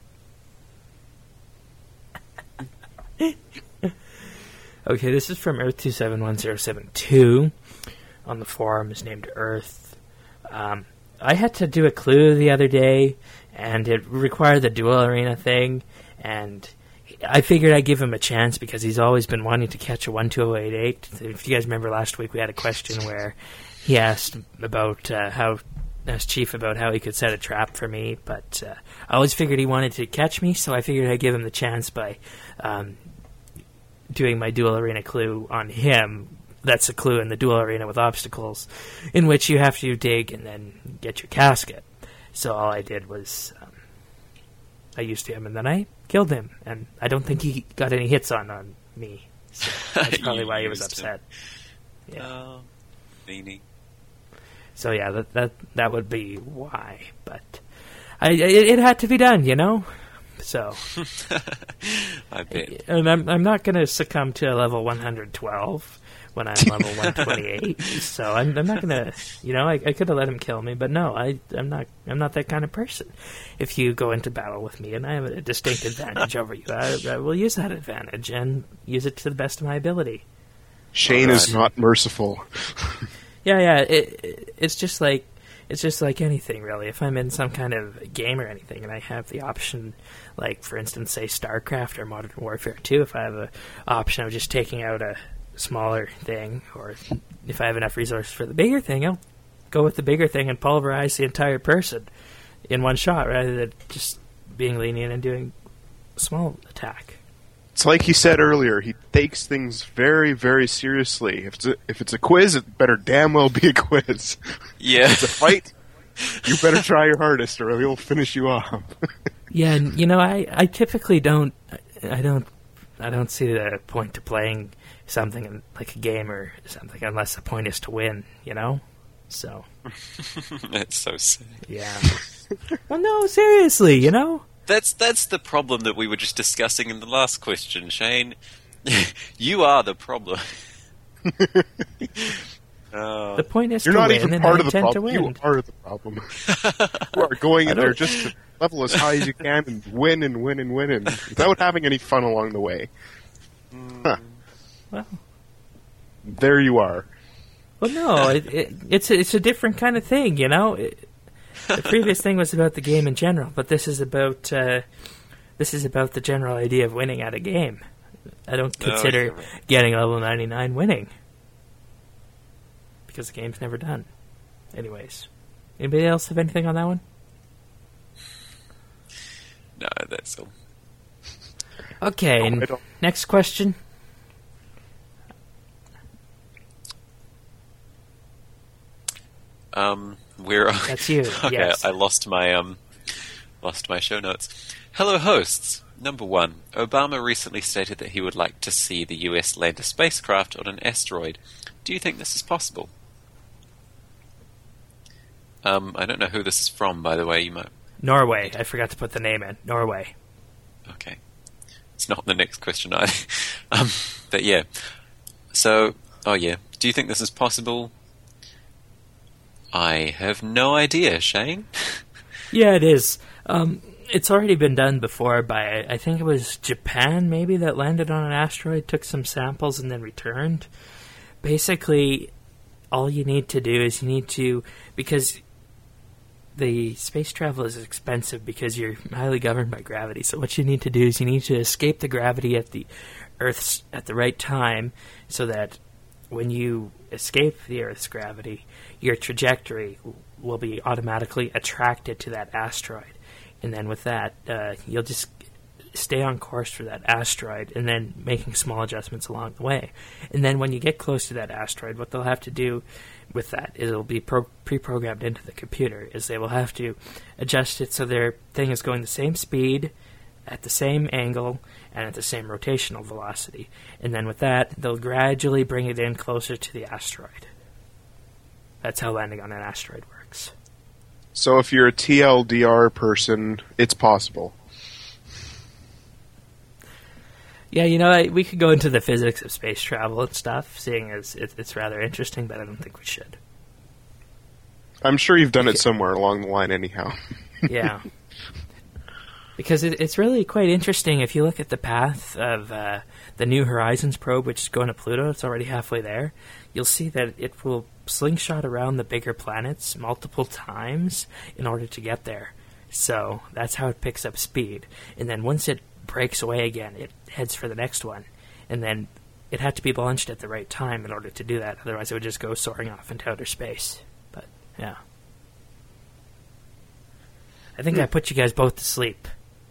Okay, this is from Earth two seven one zero seven two on the forum. Is named Earth. Um, I had to do a clue the other day, and it required the dual arena thing, and I figured I'd give him a chance because he's always been wanting to catch a one two oh eight eight. If you guys remember last week, we had a question where he asked about uh, how asked Chief about how he could set a trap for me, but uh, I always figured he wanted to catch me, so I figured I'd give him the chance by um, doing my dual arena clue on him. That's a clue in the dual arena with obstacles, in which you have to dig and then get your casket. So all I did was um, I used him, and then I killed him, and I don't think he got any hits on on me. So that's probably You why he was used him. upset. Yeah. Oh, meanie. So yeah, that that that would be why. But I it, it had to be done, you know. So I bet. and I'm I'm not going to succumb to a level one hundred twelve when I'm level one twenty-eight. So I'm I'm not going to, you know, I, I could have let him kill me, but no, I I'm not I'm not that kind of person. If you go into battle with me and I have a distinct advantage over you, I, I will use that advantage and use it to the best of my ability. Shane Alright. is not merciful. Yeah, yeah. It, it, it's just like, it's just like anything, really. If I'm in some kind of game or anything, and I have the option, like, for instance, say StarCraft or Modern Warfare two, if I have an option of just taking out a smaller thing, or if I have enough resources for the bigger thing, I'll go with the bigger thing and pulverize the entire person in one shot, rather than just being lenient and doing a small attack. It's like he said earlier, he takes things very, very seriously. If it's a, if it's a quiz, it better damn well be a quiz. Yeah. If it's a fight, you better try your hardest or he'll finish you off. Yeah, and, you know, I, I typically don't, I don't, I don't see the point to playing something in, like a game or something, unless the point is to win, you know? So. That's so sad. Yeah. Well, no, seriously, you know? That's that's the problem that we were just discussing in the last question, Shane. You are the problem. uh, The point is You're to not win, even and part I of the intend to problem. win. You are the problem. You are going in there just to level as high as you can and win and win and win and without having any fun along the way. Huh. Well, There you are. well, no, it, it, it's a, it's a different kind of thing, you know. It, the previous thing was about the game in general, but this is about uh, this is about the general idea of winning at a game. I don't Oh, consider you're right. getting level ninety-nine winning, because the game's never done. Anyways, anybody else have anything on that one? No, that's all. Okay, I and don't- next question. Um, we're That's you, okay, yes. I lost my um, lost my show notes. Hello, hosts. Number one, Obama recently stated that he would like to see the U S land a spacecraft on an asteroid. Do you think this is possible? Um, I don't know who this is from, by the way. You might. Norway. I forgot to put the name in. Norway. Okay, it's not the next question either. um, but yeah. So, oh yeah. Do you think this is possible? I have no idea, Shane. Yeah, it is. Um, it's already been done before by, I think it was Japan, maybe, that landed on an asteroid, took some samples, and then returned. Basically, all you need to do is you need to, because the space travel is expensive because you're highly governed by gravity. So what you need to do is you need to escape the gravity at the Earth's at the right time, so that when you escape the Earth's gravity, your trajectory will be automatically attracted to that asteroid. And then with that, uh, you'll just stay on course for that asteroid, and then making small adjustments along the way. And then when you get close to that asteroid, what they'll have to do with that is it'll be pro- pre-programmed into the computer, is they will have to adjust it so their thing is going the same speed, at the same angle, and at the same rotational velocity. And then with that, they'll gradually bring it in closer to the asteroid. That's how landing on an asteroid works. So if you're a T L D R person, it's possible. Yeah, you know, I, we could go into the physics of space travel and stuff, seeing as it, it's rather interesting, but I don't think we should. I'm sure you've done it Okay. somewhere along the line anyhow. Yeah. Because it, it's really quite interesting if you look at the path of uh, the New Horizons probe, which is going to Pluto. It's already halfway there. You'll see that it will slingshot around the bigger planets multiple times in order to get there. So that's how it picks up speed. And then once it breaks away again, it heads for the next one. And then it had to be launched at the right time in order to do that. Otherwise, it would just go soaring off into outer space. But, yeah. I think I put you guys both to sleep.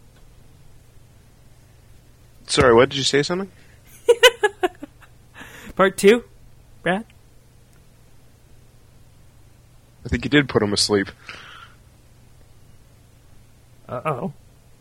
Sorry, what did you say something? Part two, Brad? I think you did put him asleep. Uh-oh.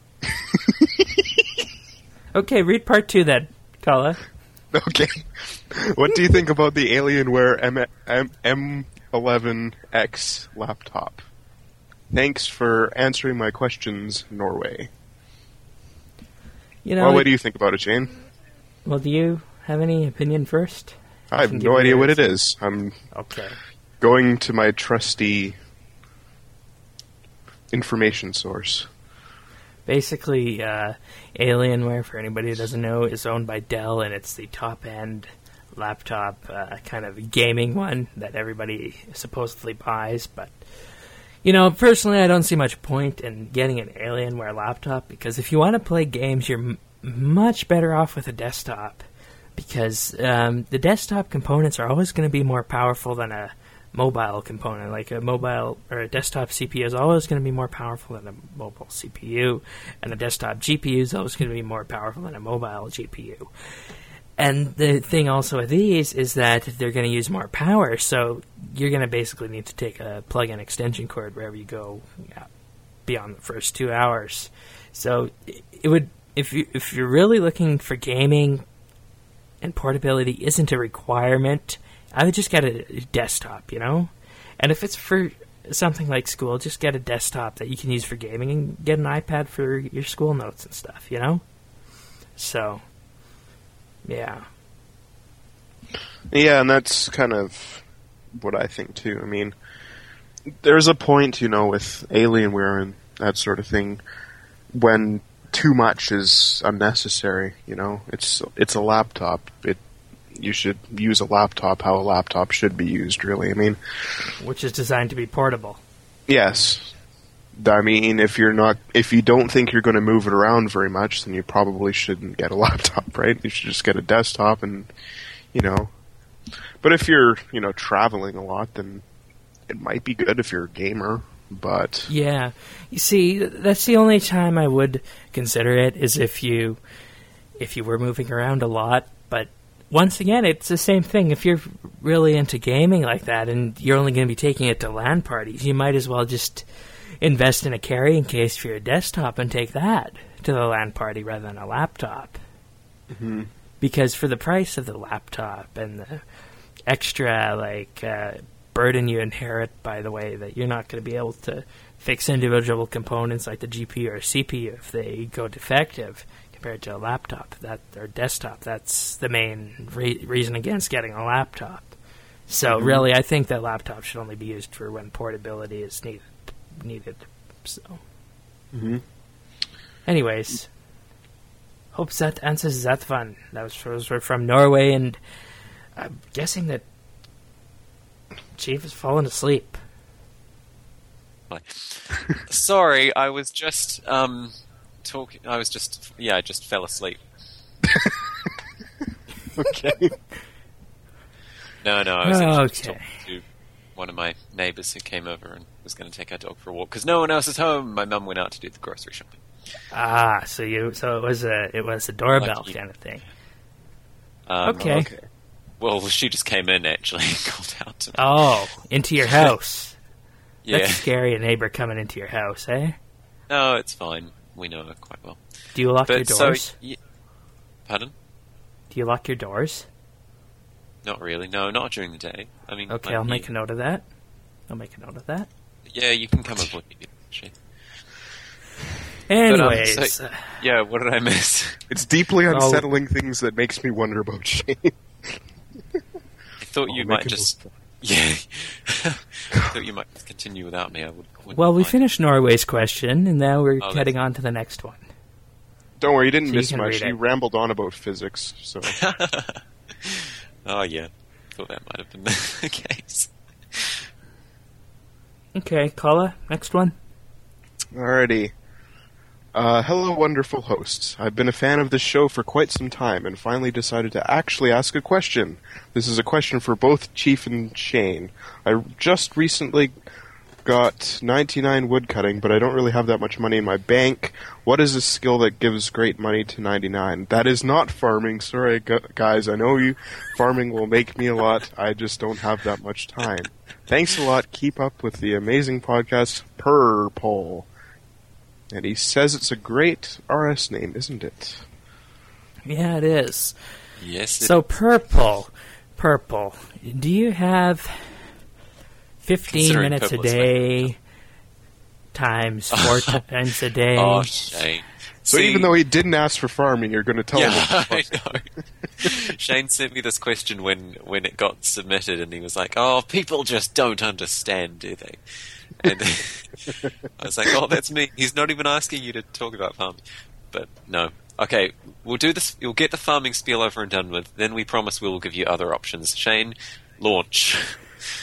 Okay, read part two then, Kala. Okay. What do you think about the Alienware M- M- M eleven X laptop? Thanks for answering my questions, Norway. You know, Well, what do you think about it, Jane? well, do you have any opinion first? I have can no give idea you what yours. it is. I'm Okay. going to my trusty information source. Basically, uh, Alienware, for anybody who doesn't know, is owned by Dell, and it's the top-end laptop, uh, kind of gaming one that everybody supposedly buys, but You know, personally, I don't see much point in getting an Alienware laptop because if you want to play games, you're m- much better off with a desktop because um, the desktop components are always going to be more powerful than a mobile component. Like a mobile or a desktop C P U is always going to be more powerful than a mobile C P U, and a desktop G P U is always going to be more powerful than a mobile G P U. And the thing also with these is that they're going to use more power, so you're going to basically need to take a plug-in extension cord wherever you go yeah, beyond the first two hours. So it would, if you if you're really looking for gaming and portability isn't a requirement, I would just get a desktop, you know? And if it's for something like school, just get a desktop that you can use for gaming and get an iPad for your school notes and stuff, you know? So... yeah. Yeah, and that's kind of what I think too. I mean, there's a point, you know, with Alienware and that sort of thing when too much is unnecessary, you know. It's it's a laptop. It you should use a laptop how a laptop should be used, really. I mean, which is designed to be portable. Yes. I mean, if you're not, if you don't think you're going to move it around very much, then you probably shouldn't get a laptop, right? You should just get a desktop and, you know. But if you're, you know, traveling a lot, then it might be good if you're a gamer, but... yeah. You see, that's the only time I would consider it, is if you, if you were moving around a lot, but once again, it's the same thing. If you're really into gaming like that, and you're only going to be taking it to LAN parties, you might as well just... invest in a carrying case for your desktop and take that to the LAN party rather than a laptop. Mm-hmm. Because for the price of the laptop and the extra like uh, burden you inherit by the way that you're not going to be able to fix individual components like the G P U or C P U if they go defective compared to a laptop that or desktop, that's the main re- reason against getting a laptop. So mm-hmm. really, I think that laptop should only be used for when portability is needed. needed so mm-hmm. Anyways, hope that answers that one. That was, those were from Norway, and I'm guessing that Chief has fallen asleep. Sorry, I was just um talking. I was just yeah, I just fell asleep. Okay. No, no, I was actually okay. just talking to one of my neighbours who came over and was going to take our dog for a walk because no one else is home. My mum went out to do the grocery shopping. Ah, so you so it was a it was a doorbell Like, kind of thing. Um, okay. Okay. Well, she just came in actually and called out to me. Oh, into your house. Yeah. That's scary. A neighbor coming into your house, eh? No, it's fine. We know her quite well. Do you lock But your so, doors? y- pardon? Do you lock your doors? Not really. No, not during the day. I mean, Okay, like, I'll you- make a note of that. I'll make a note of that. Yeah, you can come over. Actually. Anyways, But, um, so- uh, Yeah, what did I miss? It's deeply Oh. unsettling things that makes me wonder about Shane. I thought you I'll might make a just. note. Yeah. I thought you might continue without me. I would. wouldn't well, we mind. finished Norway's question, and now we're Oh, heading on to the next one. Don't worry, you didn't So you miss can much. read it. You rambled on about physics, so... Oh yeah, thought that might have been the case. Okay, Kala, next one. Alrighty. Uh, hello, wonderful hosts. I've been a fan of this show for quite some time and finally decided to actually ask a question. This is a question for both Chief and Shane. I just recently got ninety-nine woodcutting, but I don't really have that much money in my bank. What is a skill that gives great money to ninety-nine? That is not farming. Sorry, gu- guys. I know you. Farming will make me a lot. I just don't have that much time. Thanks a lot. Keep up with the amazing podcast, Purple. And he says it's a great R S name, isn't it? Yeah, it is. Yes. It, So, purple. Purple. Do you have fifteen Considering minutes a purple is day times four times a day? oh, Shane. So See, even though he didn't ask for farming, you're going to tell yeah, him. I know. Shane sent me this question when when it got submitted, and he was like, "Oh, people just don't understand, do they?" And I was like, "Oh, that's me." He's not even asking you to talk about farming, but no. Okay, we'll do this. You'll get the farming spiel over and done with. Then we promise we will give you other options. Shane, launch.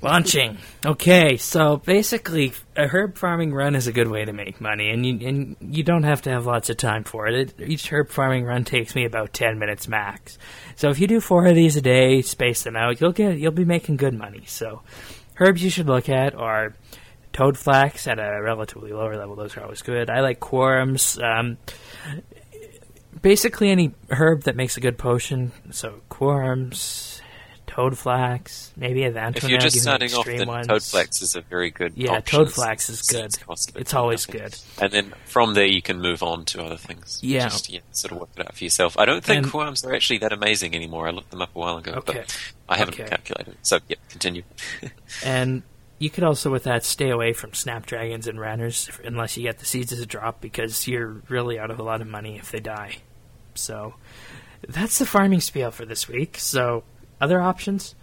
Launching. Okay, so basically, a herb farming run is a good way to make money, and you and you don't have to have lots of time for it. it. Each herb farming run takes me about ten minutes max. So if you do four of these a day, space them out, you'll get you'll be making good money. So herbs you should look at are toadflax at a relatively lower level. Those are always good. I like quorums. Um, basically, any herb that makes a good potion. So quorums. Toadflax, maybe Avantonag. If you're just starting off, then ones. Toadflax is a very good Yeah, option. Toadflax is good. It's always nothing. good. And then from there you can move on to other things. Yeah. Just yeah, sort of work it out for yourself. I don't think And- quorums are actually that amazing anymore. I looked them up a while ago, Okay. but I haven't Okay. calculated. So, yeah, continue. And you could also, with that, stay away from snapdragons and runners unless you get the seeds as a drop, because you're really out of a lot of money if they die. So that's the farming spiel for this week. So other options?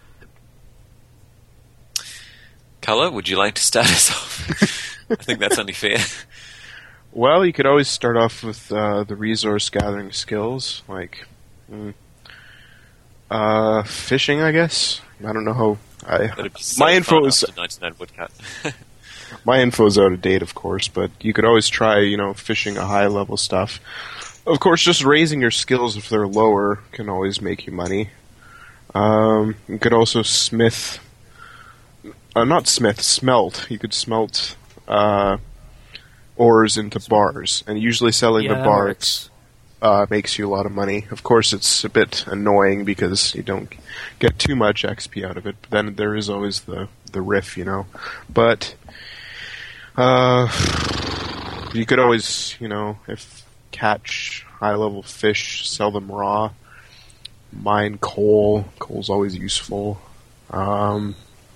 Color, would you like to start us off? I think that's only fair. Well, you could always start off with uh, the resource gathering skills, like mm, uh, fishing, I guess. I don't know how. I That'd be so my info fun is after ninety-nine woodcut. my info is out of date, of course, but you could always try, you know, fishing a high level stuff. Of course, just raising your skills if they're lower can always make you money. Um, you could also smith. Uh, not smith, smelt. You could smelt uh, ores into bars, and usually selling Yeah, the that bars works. uh, makes you a lot of money. Of course, it's a bit annoying because you don't get too much X P out of it. But then there is always the the riff, you know. But uh, you could always, you know, if catch high level fish, sell them raw. Mine coal. Coal's always useful. Um,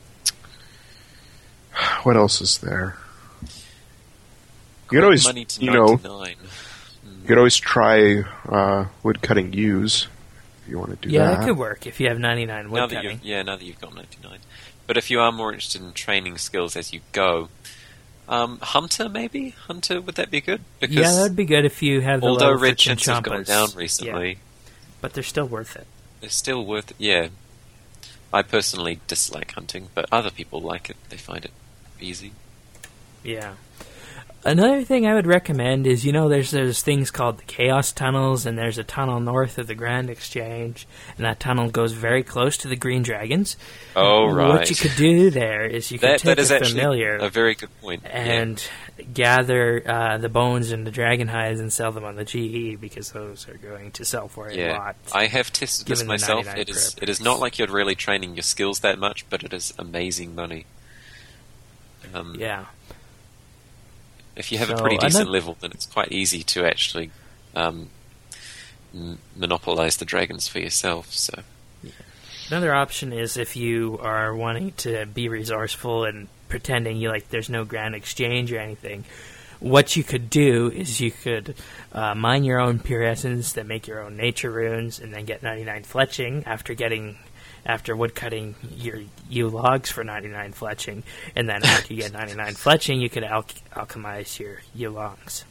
what else is there? You could always, money to you know, ninety-nine. you could always try uh, wood cutting ewes if you want to do Yeah, that. that could work if you have ninety-nine Now wood that cutting. you've, yeah, now that you've got ninety-nine. But if you are more interested in training skills as you go, um, Hunter maybe? Hunter, would that be good? Because Yeah, that would be good if you have the although level for red chits have gone Chinchampas. down Yeah, recently, but they're still worth it. they're still worth it. Yeah. I personally dislike hunting, but other people like it. They find it easy. Yeah. Another thing I would recommend is, you know, there's there's things called the Chaos Tunnels, and there's a tunnel north of the Grand Exchange, and that tunnel goes very close to the Green Dragons. Oh, right. What you could do there is you could that, take that is a actually familiar a very good point. and gather uh, the bones and the dragon hides and sell them on the G E, because those are going to sell for a yeah. lot. I have tested this given the myself. ninety-nine It is per it is not like you're really training your skills that much, but it is amazing money. Um, Yeah. If you have a So, pretty decent another- level, then it's quite easy to actually um, m- monopolize the dragons for yourself. So Another option is if you are wanting to be resourceful and pretending you like there's no Grand Exchange or anything. What you could do is you could uh, mine your own pure essence that make your own nature runes, and then get ninety-nine fletching after getting after woodcutting your yew logs for ninety-nine fletching, and then after you get ninety-nine fletching, you could al- alchemize your yew logs.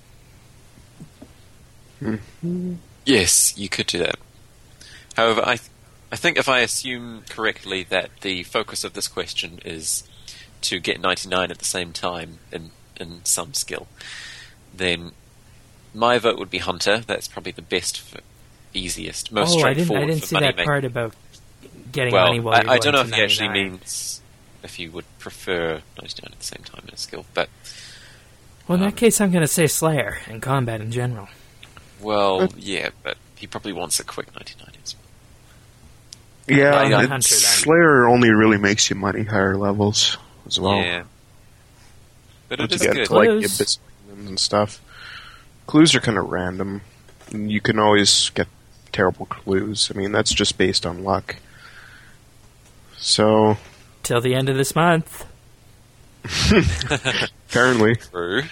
yes, you could do that. However, I th- I think if I assume correctly that the focus of this question is to get ninety-nine at the same time in in some skill, then my vote would be Hunter. That's probably the best, for, easiest, most oh, I straightforward didn't I didn't for see money that making. part about getting Well, money while I, you're I going don't know to if he actually ninety-nine. means if you would prefer ninety-nine at the same time in a skill, but Well, in um, that case, I'm going to say Slayer and combat in general. well, yeah, but he probably wants a quick ninety-nine. As well. Yeah, I got it- Hunter then. Slayer only really makes you money higher levels as well. Yeah, but it Once is you get good. to like the Clues. abyss and stuff. Clues are kind of random. You can always get terrible clues. I mean, that's just based on luck. So, Till the end of this month. apparently. True.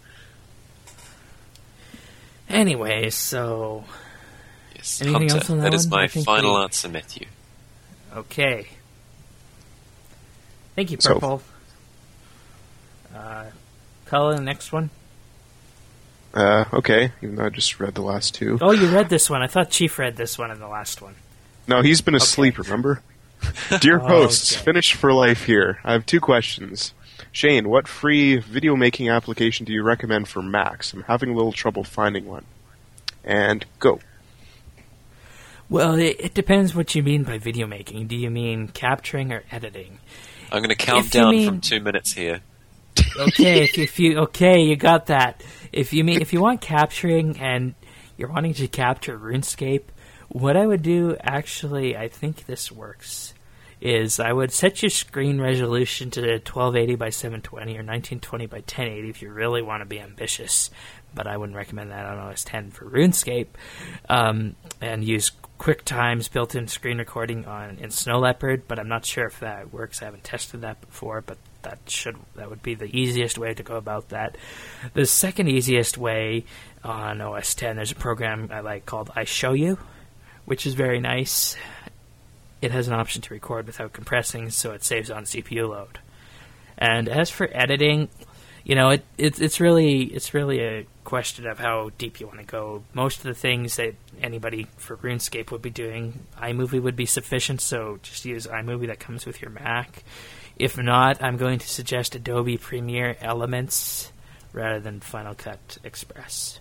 Anyway, so Yes, Anything Hunter. else on that That is one? my I think final we- answer, Matthew. okay. Thank you, So- Purple. Uh, Cullen, next one. Uh, okay, even though I just read the last two. Oh, you read this one. I thought Chief read this one and the last one. No, he's been Okay. asleep, remember? Dear Oh, hosts, okay. finished for life here. I have two questions. Shane, what free video making application do you recommend for Macs? I'm having a little trouble finding one. And go. Well, it, it depends what you mean by video making. Do you mean capturing or editing? I'm going to count If you down mean- from two minutes here. Okay, if, if you okay, you got that. If you mean if you want capturing and you're wanting to capture RuneScape, what I would do actually, I think this works, is I would set your screen resolution to twelve eighty by seven twenty or nineteen twenty by ten eighty if you really want to be ambitious. But I wouldn't recommend that on O S ten for RuneScape. Um, and use QuickTime's built-in screen recording on in Snow Leopard, but I'm not sure if that works. I haven't tested that before, but that should that would be the easiest way to go about that. The second easiest way on O S ten, there's a program I like called iShowU, which is very nice. It has an option to record without compressing, so it saves on C P U load. And as for editing, you know, it, it it's really it's really a question of how deep you want to go. Most of the things that anybody for RuneScape would be doing, iMovie would be sufficient, so just use iMovie that comes with your Mac. If not, I'm going to suggest Adobe Premiere Elements rather than Final Cut Express.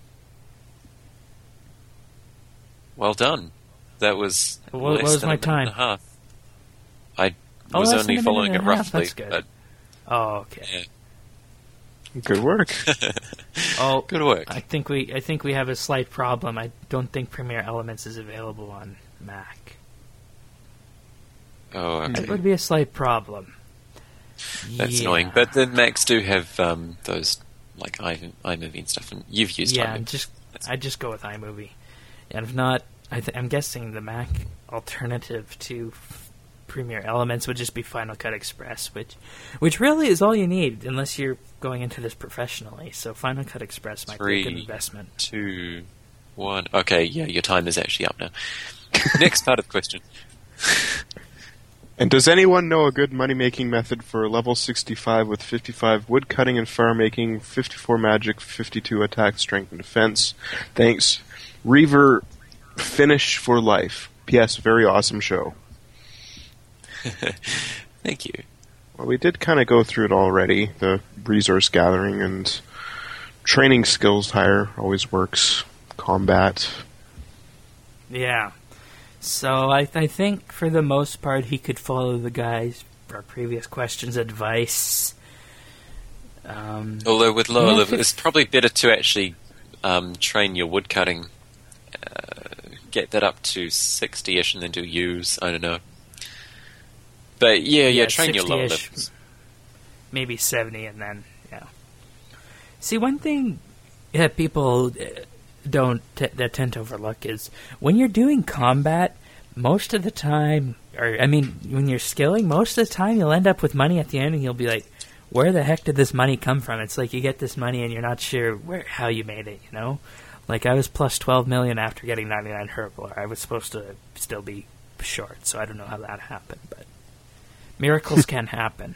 Well done. That was What- what less was than my a minute time? and a half. I Oh, was less only than a following minute it and a half, roughly. that's good. But, Oh, okay. yeah. Good work. Oh, Good work. I think we I think we have a slight problem. I don't think Premiere Elements is available on Mac. Oh, okay. It would be a slight problem. That's Yeah. annoying. But the Macs do have um, those like i iMovie and stuff, and you've used yeah, iMovie. just I just go with iMovie, and if not, I th- I'm guessing the Mac alternative to f- Premiere Elements would just be Final Cut Express, which which really is all you need unless you're going into this professionally. So Final Cut Express might be a good Three. investment. Two, one. Okay, yeah, your time is actually up now. Next part of the question. And does anyone know a good money-making method for level sixty-five with fifty-five wood cutting and fire making, fifty-four magic, fifty-two attack, strength, and defense? Thanks. Reaver, finish for life. P S. Very awesome show. Thank you. Well, we did kind of go through it already. The resource gathering and training skills higher always works. Combat. Yeah. So I, I think for the most part he could follow the guys for our previous questions' advice. Um, Although with lower Yeah, level, fif- it's probably better to actually um, train your woodcutting, uh, get that up to sixty-ish, and then do use. I don't know. But yeah, yeah, Yeah, train your lower sixty-ish. levels. maybe seventy, and then yeah. See, one thing that people uh, don't t- that tend to overlook is when you're doing combat, most of the time, or I mean, when you're skilling, most of the time you'll end up with money at the end, and you'll be like, "Where the heck did this money come from?" It's like you get this money, and you're not sure where how you made it. You know, like I was plus twelve million after getting ninety-nine Herbal. I was supposed to still be short, so I don't know how that happened, but miracles can happen.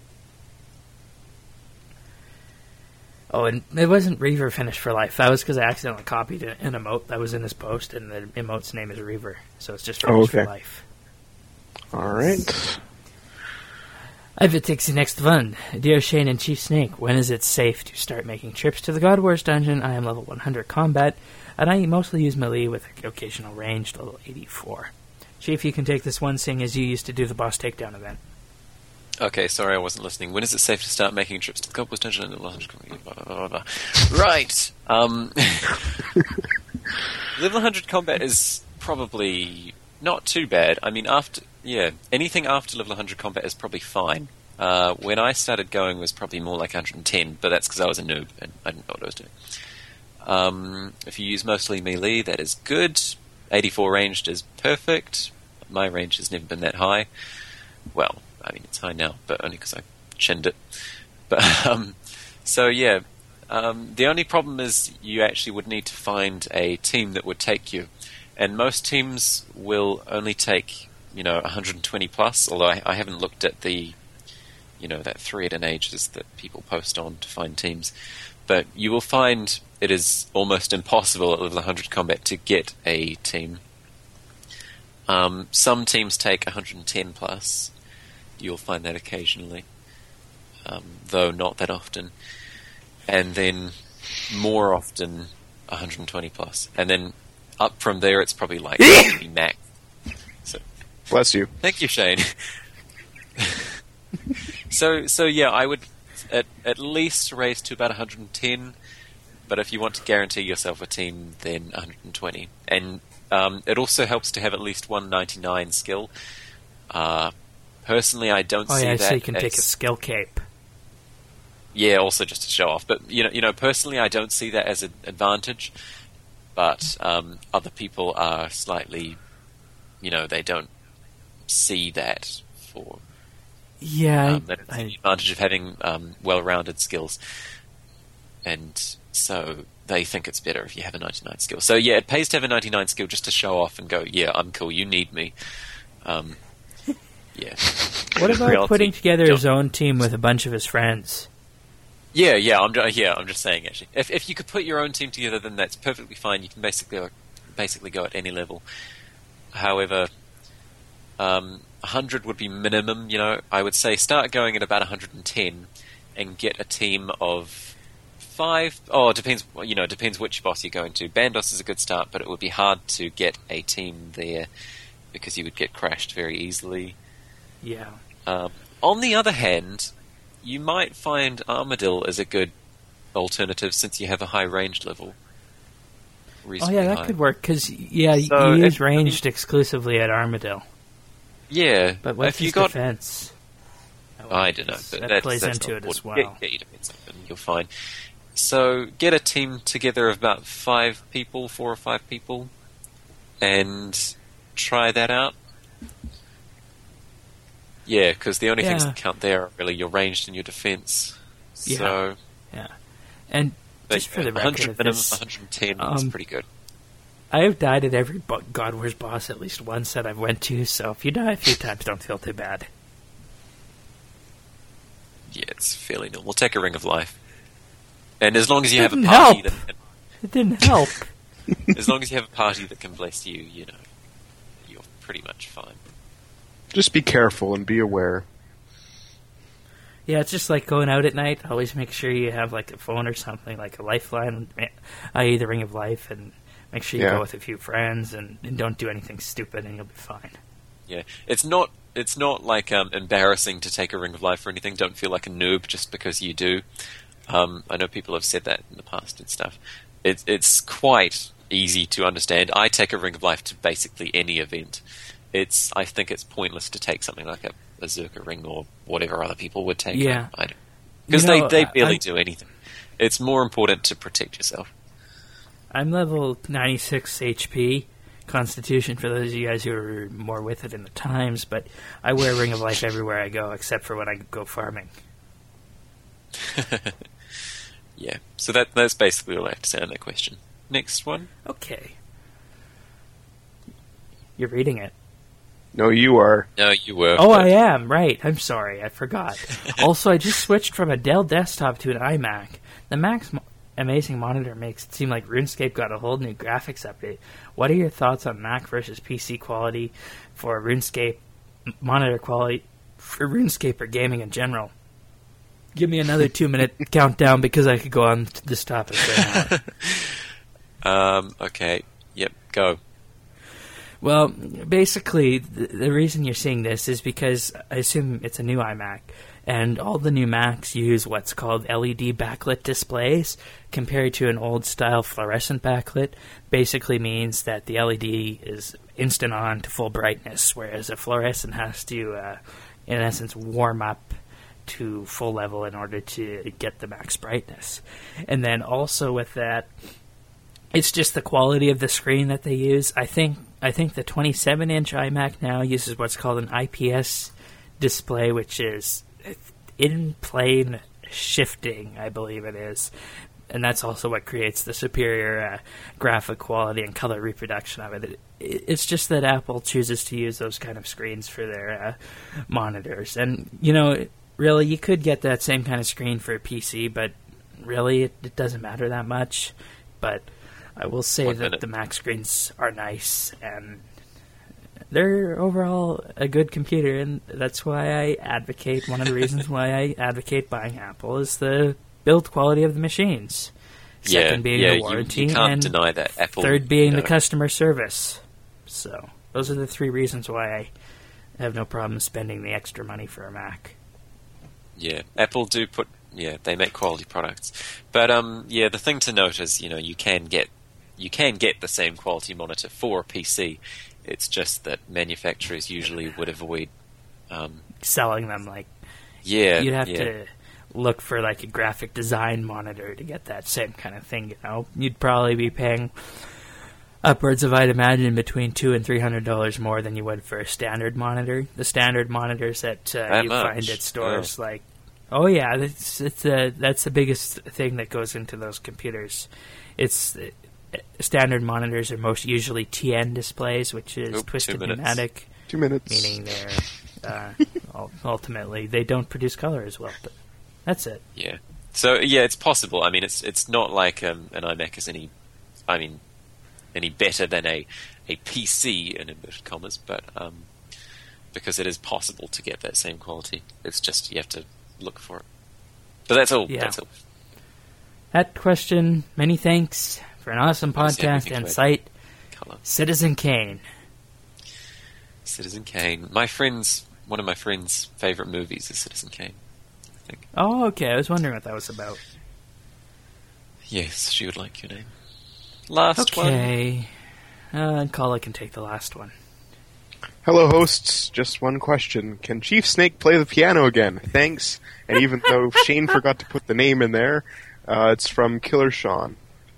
Oh, and it wasn't Reaver finished for life. That was because I accidentally copied an an emote that was in his post, and the emote's name is Reaver, so it's just finished Oh, okay. for life. All right. I've takes the next one. Dear Shane and Chief Snake, when is it safe to start making trips to the God Wars dungeon? I am level one hundred combat, and I mostly use melee with occasional ranged level eighty-four. Chief, you can take this one, seeing as you used to do the boss takedown event. Okay, sorry, I wasn't listening. When is it safe to start making trips to the Goblins Dungeon? And blah, blah, blah, blah. Right. Um, level one hundred combat is probably not too bad. I mean, after yeah, anything after level one hundred combat is probably fine. Uh, when I started going was probably more like one hundred ten, but that's because I was a noob and I didn't know what I was doing. Um, if you use mostly melee, that is good. eighty-four ranged is perfect. My range has never been that high. Well, I mean, it's high now, but only because I chinned it. But um, so yeah, um, the only problem is you actually would need to find a team that would take you, and most teams will only take you know one hundred twenty plus. Although I, I haven't looked at the you know that thread and ages that people post on to find teams, but you will find it is almost impossible at level one hundred combat to get a team. Um, some teams take one hundred ten plus. You'll find that occasionally, um, though not that often. And then more often one hundred twenty plus. And then up from there, it's probably like max. So, Bless you. thank you, Shane. so, so yeah, I would at at least raise to about one hundred ten. But if you want to guarantee yourself a team, then one hundred twenty. And um, it also helps to have at least one ninety-nine skill. Uh, personally, I don't Oh see yeah, that so you can as, take a skill cape. Yeah, also just to show off. But you know, you know, personally, I don't see that as an advantage. But um, other people are slightly, you know, they don't see that for. Yeah, Um, that it's I, the advantage of having um, well-rounded skills, and so they think it's better if you have a ninety-nine skill. So yeah, it pays to have a ninety-nine skill just to show off and go, yeah, I'm cool. You need me. Um, yeah. what In about reality, putting together don't- his own team with a bunch of his friends? Yeah, yeah, I'm ju- yeah, I'm just saying actually. If if you could put your own team together, then that's perfectly fine. You can basically basically go at any level. However, um, one hundred would be minimum. You know, I would say start going at about one hundred ten and get a team of five. Oh, it depends. You know, it depends which boss you're going to. Bandos is a good start, but it would be hard to get a team there because you would get crashed very easily. Yeah. Um, on the other hand, you might find Armadil is a good alternative since you have a high range level. Oh Reasonably yeah, that high. could work because yeah, y- So you use if- ranged exclusively at Armadil. Yeah, But what's if you his got, defense? Oh, I don't know, that's- but that that's, plays that's into not it as important. well. Get, get your defense up and you'll find. So get a team together of about five people, four or five people, and try that out. Yeah, because the only things Yeah. that count there are really your ranged and your defense. Yeah. So, Yeah, and but just for the one record, hundred of minimum, this, one hundred ten is um, pretty good. I have died at every bo- God Wars boss at least once that I've went to. So if you die a few times, don't feel too bad. Yeah, it's fairly normal. Take a Ring of Life, and as long as you have a Didn't party help. that can, It didn't help. as long as you have a party that can bless you, you know, you're pretty much fine. Just be careful and be aware. Yeah, it's just like going out at night. Always make sure you have like a phone or something, like a lifeline, that is the Ring of Life, and make sure you Yeah. go with a few friends and, and don't do anything stupid, and you'll be fine. Yeah, it's not it's not like um, embarrassing to take a Ring of Life or anything. Don't feel like a noob just because you do. Um, I know people have said that in the past and stuff. It's it's quite easy to understand. I take a Ring of Life to basically any event. It's I think it's pointless to take something like a, a Zerka ring or whatever other people would take. Yeah. I don't because You know, they they I- barely I- do anything. It's more important to protect yourself. I'm level ninety-six H P Constitution for those of you guys who are more with it in the times, but I wear Ring of Life everywhere I go, except for when I go farming. Yeah. So that that's basically all I have to say on that question. Next one. Okay. You're reading it. No, you are. No, you were. Oh, but- I am, right. I'm sorry, I forgot. Also, I just switched from a Dell desktop to an iMac. The Mac's mo- amazing monitor makes it seem like RuneScape got a whole new graphics update. What are your thoughts on Mac versus P C quality for RuneScape, m- monitor quality for RuneScape or gaming in general? Give me another two-minute countdown because I could go on to this topic right now. Um. Okay. Yep. Go. Well, basically, the, the reason you're seeing this is because I assume it's a new iMac, and all the new Macs use what's called L E D backlit displays, compared to an old-style fluorescent backlit. Basically means that the L E D is instant on to full brightness, whereas a fluorescent has to, uh, in essence, warm up to full level in order to get the max brightness. And then also with that, it's just the quality of the screen that they use. I think I think the twenty-seven inch iMac now uses what's called an I P S display, which is in-plane shifting, I believe it is. And that's also what creates the superior uh, graphic quality and color reproduction of it. it. It's just that Apple chooses to use those kind of screens for their uh, monitors. And, you know, really, you could get that same kind of screen for a P C, but really, it, it doesn't matter that much. But I will say One that minute. the Mac screens are nice, and they're overall a good computer, and that's why I advocate. One of the reasons why I advocate buying Apple is the build quality of the machines. Second yeah, being yeah, the warranty, you, you can't and deny that. Apple, third being you know, the customer service. So those are the three reasons why I have no problem spending the extra money for a Mac. Yeah, Apple do put. Yeah, they make quality products, but um, yeah, the thing to note is, you know, you can get you can get the same quality monitor for a P C. It's just that manufacturers usually would avoid um, selling them. Like, yeah, you'd have yeah. to look for like a graphic design monitor to get that same kind of thing. You know, you'd probably be paying upwards of, I'd imagine, between two and three hundred dollars more than you would for a standard monitor. The standard monitors that, uh, That you much? find at stores, Oh. like, oh yeah, that's it's uh, that's the biggest thing that goes into those computers. It's uh, standard monitors are most usually T N displays, which is Oop, two twisted minutes. pneumatic, Two minutes. meaning they're uh, ul- ultimately they don't produce color as well. But that's it. Yeah. So yeah, it's possible. I mean, it's it's not like um, an iMac is any, I mean, any better than a, a P C in inverted commas, but um, because it is possible to get that same quality. It's just you have to look for it. But that's all. Yeah. That's all. That question. Many thanks for an awesome Yes, podcast everything and to it. site, Color. Citizen Kane. Citizen Kane. My friend's one of my friend's favorite movies is Citizen Kane. I think. Oh, okay. I was wondering what that was about. Yes, she would like your name. Last one. Okay. Uh, Kala can take the last one. Hello, hosts. Just one question. Can Chief Snake play the piano again? Thanks. And even though Shane forgot to put the name in there, uh, it's from Killer Sean.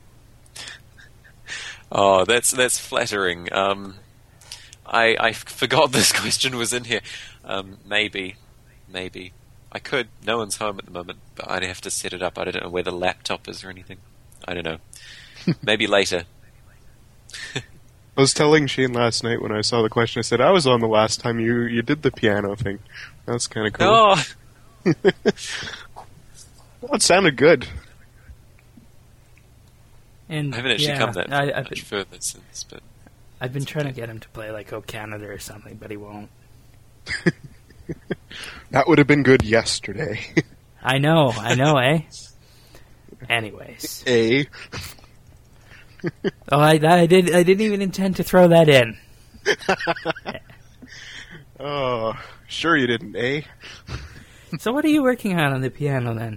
Oh, that's that's flattering. Um, I I forgot this question was in here. Um, maybe, maybe I could. No one's home at the moment, but I'd have to set it up. I don't know where the laptop is or anything. I don't know. Maybe later. I was telling Shane last night when I saw the question, I said, I was on the last time you, you did the piano thing. That's kind of cool. Oh, Well, it sounded good. And I haven't actually yeah, come that I, I've, much been, further since, but I've been trying to get him to play like Oh Canada or something, but he won't. That would have been good yesterday. I know, I know, eh? Anyways, A. oh, I, I did. I didn't even intend to throw that in. Oh, sure you didn't, eh? So, what are you working on on the piano then?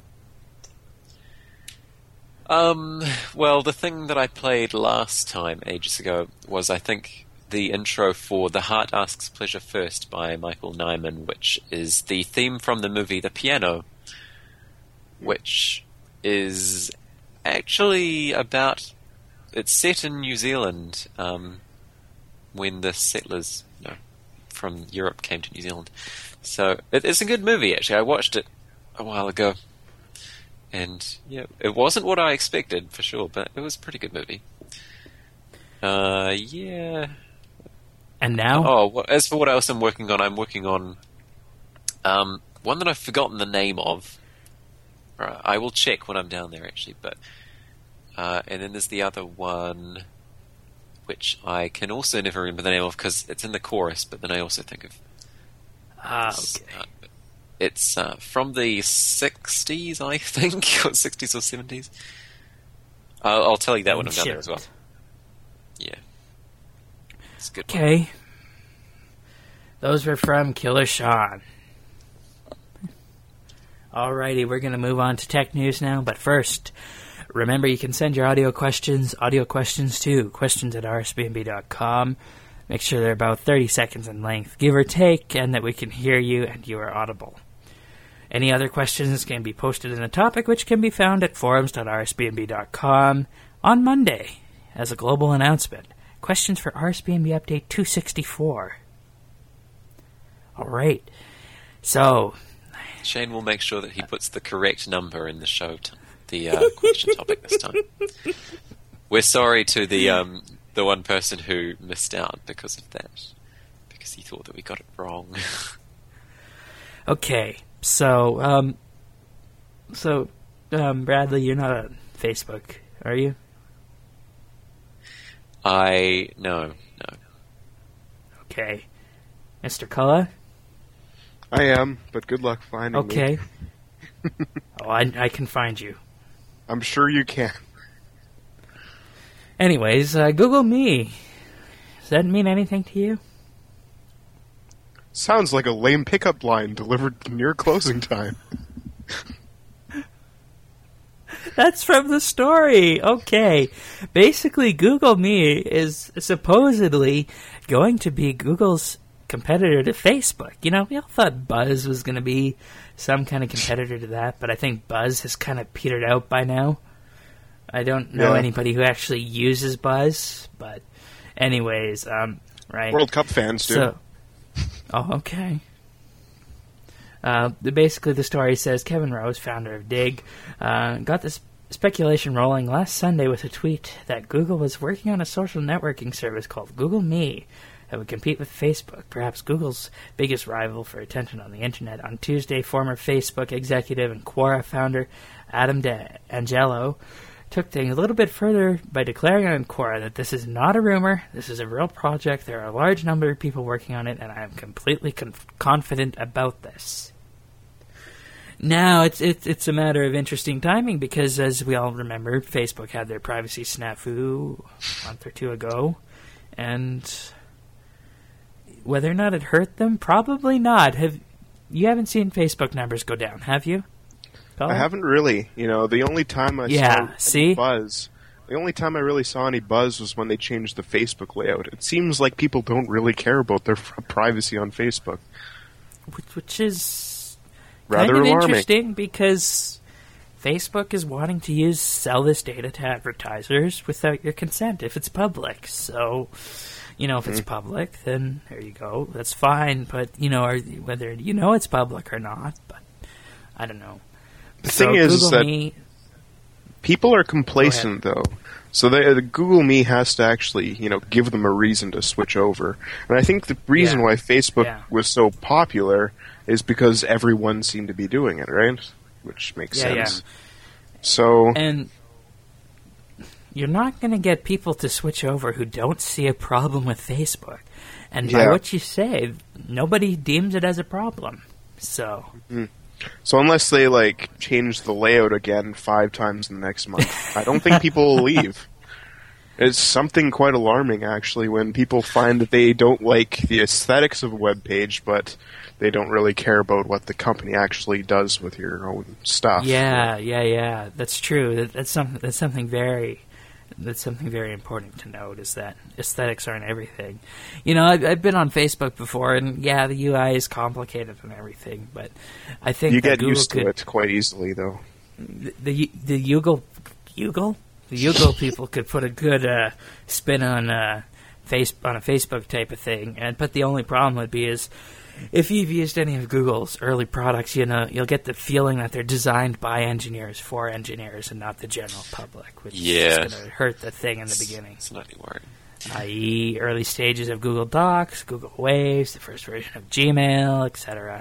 Um, well, the thing that I played last time, ages ago, was, I think, the intro for The Heart Asks Pleasure First by Michael Nyman, which is the theme from the movie The Piano, which is actually about... It's set in New Zealand, um, when the settlers, you know, from Europe came to New Zealand. So, it, it's a good movie, actually. I watched it a while ago. And, yeah, it wasn't what I expected, for sure, but it was a pretty good movie. Uh, yeah. And now, Oh, well, as for what else I'm working on, I'm working on um, one that I've forgotten the name of. Right, I will check when I'm down there, actually, but... Uh, and then there's the other one, which I can also never remember the name of, because it's in the chorus, but then I also think of... ah, okay. Uh, it's uh, from the sixties, I think, or sixties or seventies. I'll, I'll tell you that when I'm down there as well. Yeah. It's a good one. Okay. Those were from Killer Sean. Alrighty, we're going to move on to tech news now, but first, remember you can send your audio questions, audio questions to questions at r s b n b dot com. Make sure they're about thirty seconds in length, give or take, and that we can hear you and you are audible. Any other questions can be posted in a topic which can be found at forums dot r s b n b dot com on Monday as a global announcement. Questions for R S B N B Update two sixty-four. Alright, so... Shane will make sure that he puts the correct number in the show, t- the uh, question topic this time. We're sorry to the um, the one person who missed out because of that, because he thought that we got it wrong. Okay, so, um... So, um, Bradley, you're not on Facebook, are you? I no no. Okay. Mister Cullen? I am, but good luck finding me. Okay. oh, I, I can find you. I'm sure you can. Anyways, uh, Google Me. Does that mean anything to you? Sounds like a lame pickup line delivered near closing time. That's from the story. Okay. Basically, Google Me is supposedly going to be Google's competitor to Facebook. You know, we all thought Buzz was going to be some kind of competitor to that, but I think Buzz has kind of petered out by now. I don't know Yeah. anybody who actually uses Buzz, but anyways, um, right. World Cup fans do. So, oh, okay. Uh, the, basically, the story says Kevin Rose, founder of Dig, uh, got this speculation rolling last Sunday with a tweet that Google was working on a social networking service called Google Me that would compete with Facebook, perhaps Google's biggest rival for attention on the internet. On Tuesday, former Facebook executive and Quora founder Adam D'Angelo took things a little bit further by declaring on Quora that this is not a rumor, this is a real project, there are a large number of people working on it, and I am completely conf- confident about this. Now, it's, it's it's a matter of interesting timing, because as we all remember, Facebook had their privacy snafu a month or two ago, and whether or not it hurt them, probably not. Have You haven't seen Facebook numbers go down, have you? I haven't really. You know, the only time I Yeah, saw see? buzz, the only time I really saw any buzz was when they changed the Facebook layout. It seems like people don't really care about their f- privacy on Facebook. Which, which is Rather kind of alarming. interesting, because Facebook is wanting to use sell this data to advertisers without your consent if it's public. So, you know, if it's Mm. public, then there you go. That's fine. But, you know, are, whether you know it's public or not, but I don't know. The So thing is, is Google that Me, people are complacent, though. So they, the Google Me has to actually, you know, give them a reason to switch over. And I think the reason Yeah. why Facebook Yeah. was so popular is because everyone seemed to be doing it, right? Which makes Yeah, sense. So, and you're not going to get people to switch over who don't see a problem with Facebook. And by Yeah. what you say, nobody deems it as a problem. So, so unless they like change the layout again five times in the next month, I don't think people will leave. It's something quite alarming, actually, when people find that they don't like the aesthetics of a web page, but they don't really care about what the company actually does with your own stuff. yeah, yeah, yeah, that's true. That, that's something. That's something very. That's something very important to note, is that aesthetics aren't everything. You know, I've, I've been on Facebook before, and yeah, the U I is complicated and everything, but I think You that get Google used to could, it quite easily, though. the the, the Google Google the Google people could put a good uh, spin on uh, face on a Facebook type of thing, and but the only problem would be is if you've used any of Google's early products, you know you'll get the feeling that they're designed by engineers for engineers and not the general public, which Yeah. is going to hurt the thing in the beginning. It's not worrying. that is, early stages of Google Docs, Google Waves, the first version of Gmail, et cetera.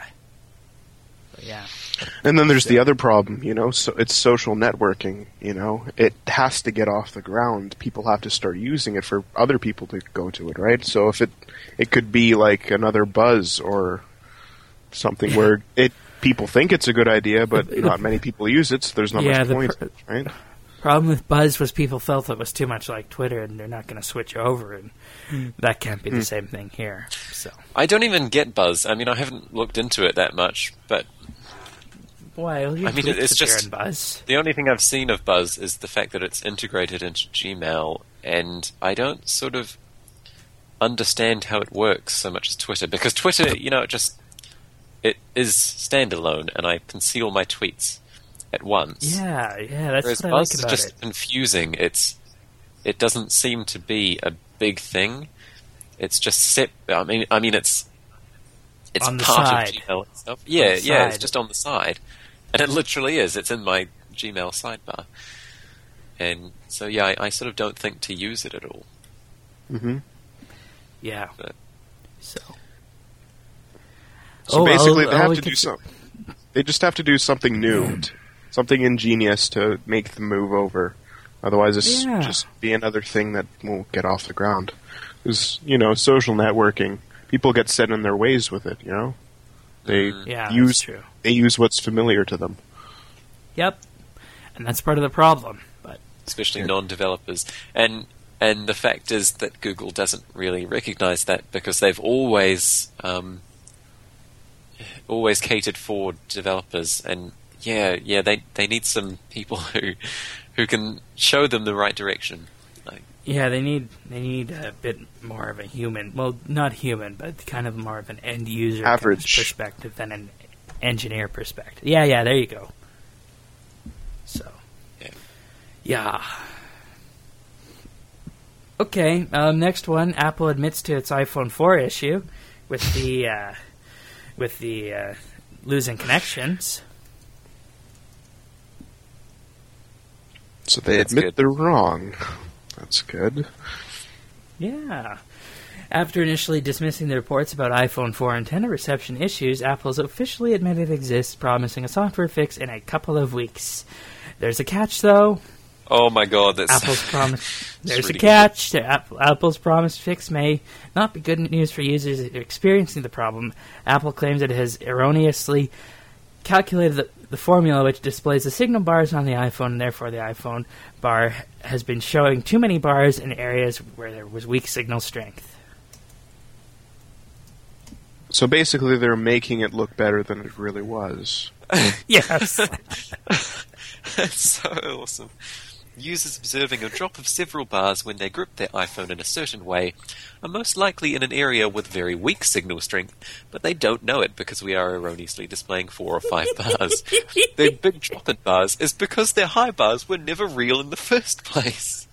But yeah. And then there's the other problem, you know, so it's social networking, you know. It has to get off the ground. People have to start using it for other people to go to it, right? So if it it could be like another Buzz or something where it people think it's a good idea, but not many people use it, so there's not Yeah, much the point, pr- right? Problem with Buzz was people felt it was too much like Twitter, and they're not going to switch over, and that can't be the same thing here. So, I don't even get Buzz. I mean, I haven't looked into it that much, but well, you I mean, tweets it's appear just- in Buzz. the only thing I've seen of Buzz is the fact that it's integrated into Gmail, and I don't sort of understand how it works so much as Twitter, because Twitter, you know, it just it is standalone, and I can see all my tweets at once. Yeah, yeah, that's Whereas what I Buzz like is about just it. confusing. It's it doesn't seem to be a big thing. It's just set. I mean, I mean, it's it's On the part side. of Gmail itself. Yeah, the yeah, it's side. just on the side, and it literally is. It's in my Gmail sidebar, and so yeah, I, I sort of don't think to use it at all. hmm Yeah. But- So, So Oh, basically, I'll- they I'll have we to could do s- something. They just have to do something new, t- something ingenious to make the move over. Otherwise, it's Yeah. just be another thing that won't get off the ground. Because, you know, social networking, people get set in their ways with it. You know, they Yeah, use that's true. they use what's familiar to them. Yep. And that's part of the problem. But especially non-developers. And and the fact is that Google doesn't really recognize that because they've always um, always catered for developers. And yeah, yeah, they they need some people who who can show them the right direction. Like, yeah, they need they need a bit more of a human, well, not human, but kind of more of an end user kind of Average. perspective than an engineer perspective. Yeah, yeah, there you go. So, Yeah. yeah. Okay, um, next one. Apple admits to its iPhone four issue with the uh, with the uh, losing connections. So they That's admit good. they're wrong. That's good. Yeah. After initially dismissing the reports about iPhone four antenna reception issues, Apple's officially admitted it exists, promising a software fix in a couple of weeks. There's a catch, though. oh my god, that's Apple's promise. There's a ridiculous. catch. The Apple, Apple's promised fix may not be good news for users experiencing the problem. Apple claims it has erroneously calculated the, the formula which displays the signal bars on the iPhone, and therefore the iPhone bar has been showing too many bars in areas where there was weak signal strength. So basically, they're making it look better than it really was. Yes. That's so awesome. Users observing a drop of several bars when they grip their iPhone in a certain way are most likely in an area with very weak signal strength, but they don't know it because we are erroneously displaying four or five bars. Their big drop in bars is because their high bars were never real in the first place.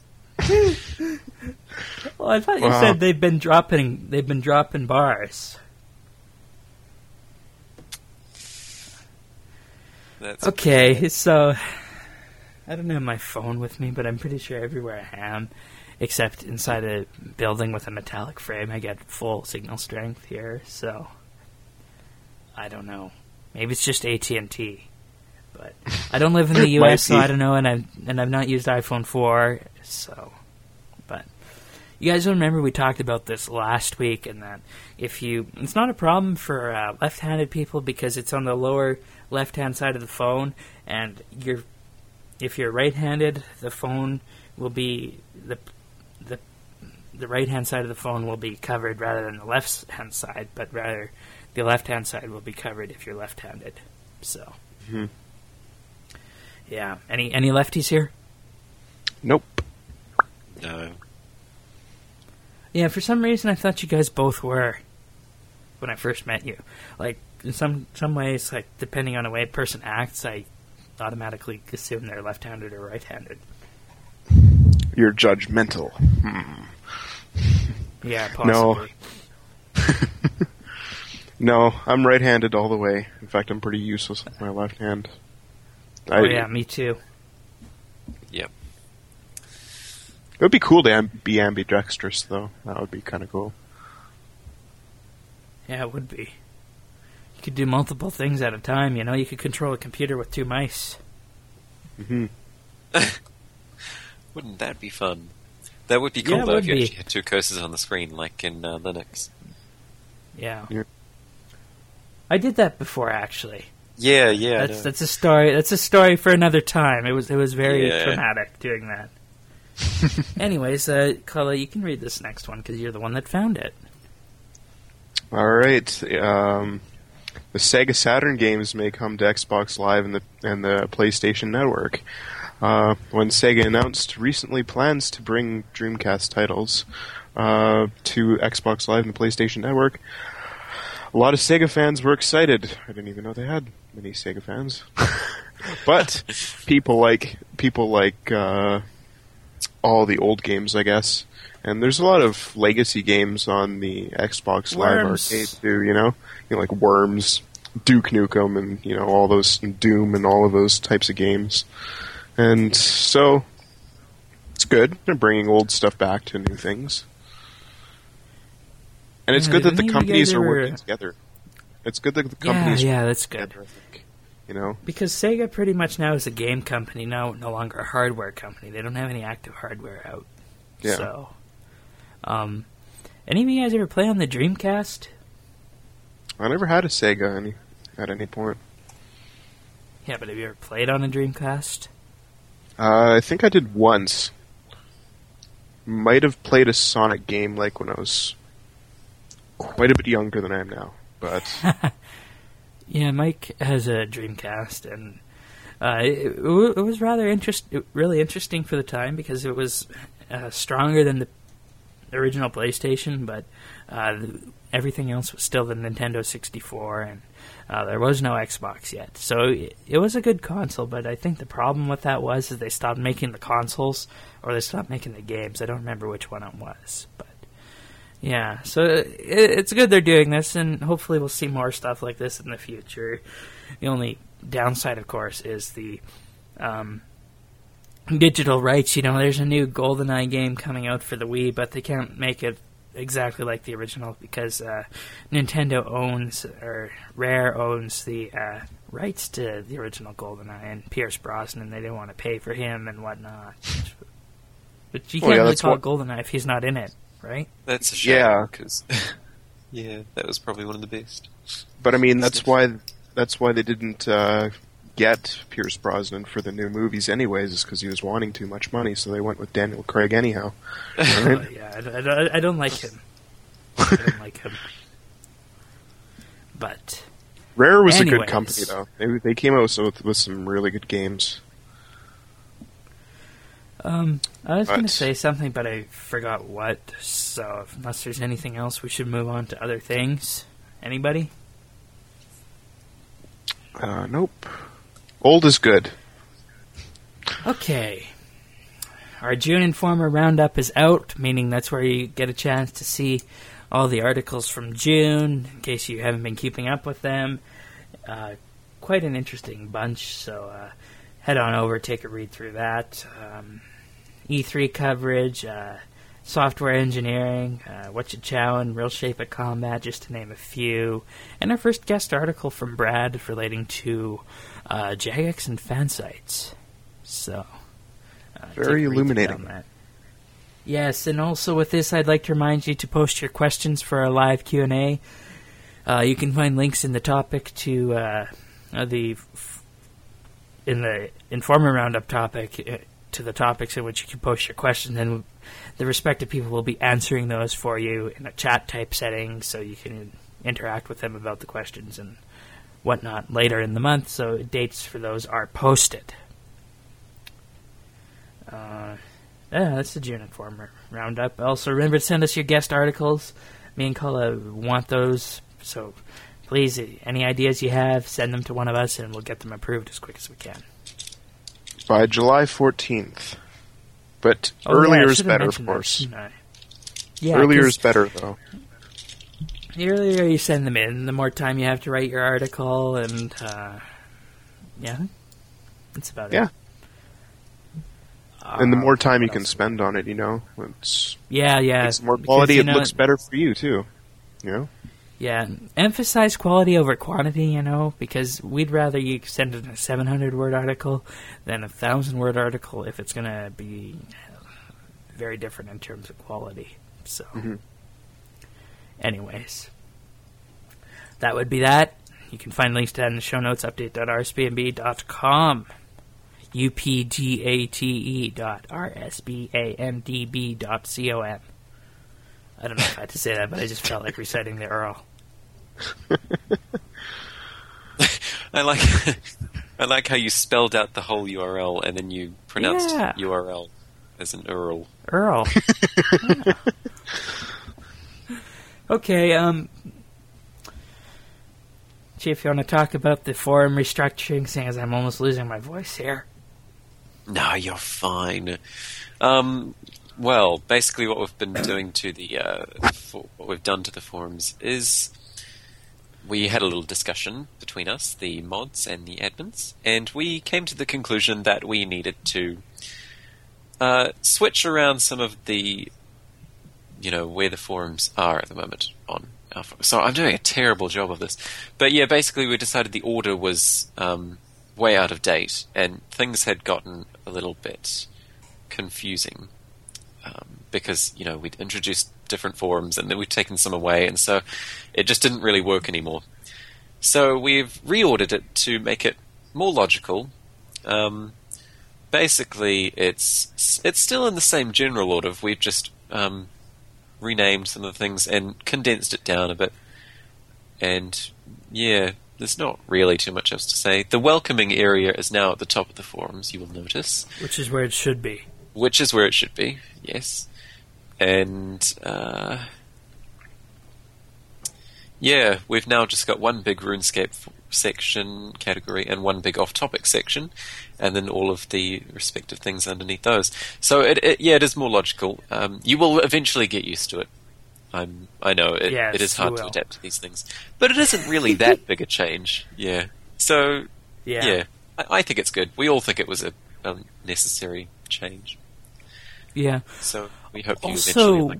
Well, I thought you Wow. said they've been dropping they've been dropping bars. That's Okay, so I don't have my phone with me, but I'm pretty sure everywhere I am, except inside a building with a metallic frame, I get full signal strength here. So I don't know. Maybe it's just A T and T, but I don't live in the U Might S, so be. I don't know, and I've and I've not used iPhone four, so. But you guys remember we talked about this last week, and that if you, it's not a problem for uh, left-handed people because it's on the lower left-hand side of the phone, and you're, if you're right-handed, the phone will be the the the right-hand side of the phone will be covered rather than the left-hand side, but rather the left-hand side will be covered if you're left-handed. So, Mhm. yeah. Any any lefties here? Nope. no. Yeah, for some reason I thought you guys both were when I first met you. Like, in some some ways, like, depending on the way a person acts, I automatically assume they're left-handed or right-handed. You're judgmental. Hmm. Yeah, No. possibly. No, I'm right-handed all the way. In fact, I'm pretty useless with my left hand. I, Oh, yeah, me too. Yep. It would be cool to am- be ambidextrous, though. That would be kind of cool. Yeah, it would be. You could do multiple things at a time, you know? You could control a computer with two mice. hmm Wouldn't that be fun? That would be cool Yeah, it though would if you be. actually had two cursors on the screen, like in uh, Linux. Yeah. Yeah. I did that before, actually. Yeah, yeah. I That's know. that's a story. That's a story for another time. It was it was very Yeah. traumatic doing that. Anyways, uh, Carla, you can read this next one because you're the one that found it. All right. Um, the Sega Saturn games may come to Xbox Live and the and the PlayStation Network. Uh, when Sega announced recently plans to bring Dreamcast titles uh, to Xbox Live and the PlayStation Network, a lot of Sega fans were excited. I didn't even know they had many Sega fans. But people like people like uh, all the old games, I guess. And there's a lot of legacy games on the Xbox Live Worms. Arcade too. You know, you know, like Worms, Duke Nukem, and you know all those Doom and all of those types of games. And so it's good. They're bringing old stuff back to new things. And it's Yeah, good that didn't the you companies guys are ever- working together. It's good that the Yeah, companies are yeah, that's good. together, I think. You know? Because Sega pretty much now is a game company, now no longer a hardware company. They don't have any active hardware out. Yeah. So, um, Any of you guys ever play on the Dreamcast? I never had a Sega any, at any point. Yeah, but have you ever played on a Dreamcast? Uh, I think I did once. Might have played a Sonic game like when I was quite a bit younger than I am now, but Yeah, Mike has a Dreamcast, and uh, it, it was rather interest, really interesting for the time because it was uh, stronger than the original PlayStation, but uh, everything else was still the Nintendo sixty-four, and uh, there was no Xbox yet. So it, it was a good console, but I think the problem with that was is they stopped making the consoles, or they stopped making the games. I don't remember which one it was, but yeah. So it, it's good they're doing this, and hopefully we'll see more stuff like this in the future. The only downside, of course, is the um, digital rights. You know, there's a new GoldenEye game coming out for the Wii, but they can't make it exactly like the original because uh, Nintendo owns, or Rare owns the uh, rights to the original GoldenEye, and Pierce Brosnan, they didn't want to pay for him and whatnot. But you Well, can't yeah, really that's call what- it GoldenEye if he's not in it, right? That's a shame. Yeah. Because, yeah, that was probably one of the best. but I mean that's why that's why they didn't uh, get Pierce Brosnan for the new movies anyways, is because he was wanting too much money, so they went with Daniel Craig anyhow. Uh, Right? yeah, I, I, don't- I don't like him. I don't like him. But Rare was a Anyways. good company though. They they came out with with some really good games. Um, I was going to But- say something, but I forgot what. So, unless there's anything else, we should move on to other things. Anybody? Uh, nope. Old is good. Okay. Our June Informer Roundup is out, meaning that's where you get a chance to see all the articles from June, in case you haven't been keeping up with them. Uh, quite an interesting bunch, so uh, head on over, take a read through that. Um, E three coverage, uh, software engineering, uh, Whatcha Chow, and Real Shape of Combat, just to name a few. And our first guest article from Brad relating to uh, Jagex and fan sites. So, uh, take a Very read through illuminating. on that. Yes, and also with this, I'd like to remind you to post your questions for our live Q and A. Uh, you can find links in the topic to uh, uh, the f- in the Informer Roundup topic uh, to the topics in which you can post your questions, and the respective people will be answering those for you in a chat type setting, so you can interact with them about the questions and whatnot later in the month. So dates for those are posted. Uh, yeah, that's the June Informer Roundup. Also, remember to send us your guest articles. Me and Kala want those, so please, any ideas you have, send them to one of us, and we'll get them approved as quick as we can. By July fourteenth. But Oh, yeah, I earlier is should have better, of mentioned that, course. shouldn't I? Yeah, Earlier 'cause is better, though. the earlier you send them in, the more time you have to write your article, and uh, yeah, that's about Yeah. it. And the Uh, more time you what can else? spend on it, you know, it's, Yeah, yeah. it's more because, quality. you It know, looks better for you, too. You know? Yeah, emphasize quality over quantity, you know, because we'd rather you send in a seven hundred word article than a one thousand word article if it's going to be very different in terms of quality. So, Mhm. anyways, that would be that. You can find links to that in the show notes, update dot r s b m b dot com. U P G A T E dot R S B A M D B dot C O M. I don't know if I had to say that, but I just felt like reciting the U R L. I like I like how you spelled out the whole U R L and then you pronounced Yeah. U R L as an U R L. Earl. Yeah. Okay, um... Chief, you want to talk about the forum restructuring, seeing as I'm almost losing my voice here? No, you're fine. Um, well, basically, what we've been doing to the uh, for, what we've done to the forums is we had a little discussion between us, the mods and the admins, and we came to the conclusion that we needed to uh, switch around some of the, you know, where the forums are at the moment on our for- So I'm doing a terrible job of this, but yeah, basically, we decided the order was um, way out of date, and things had gotten a little bit confusing um, because, you know, we'd introduced different forums, and then we've taken some away, and so it just didn't really work anymore. So we've reordered it to make it more logical. Um, basically, it's it's still in the same general order. We've just um, renamed some of the things and condensed it down a bit. And yeah, there's not really too much else to say. The welcoming area is now at the top of the forums, you will notice. Which is where it should be. Which is where it should be, yes. And, uh... yeah, we've now just got one big RuneScape f- section category and one big off-topic section, and then all of the respective things underneath those. So, it, it, yeah, it is more logical. Um, you will eventually get used to it. I'm, I know, it, Yes, it is you hard to will. adapt to these things. But it isn't really that big a change, yeah. So, Yeah. yeah, I, I think it's good. We all think it was a, a necessary change. Yeah. So, we hope you Also, eventually like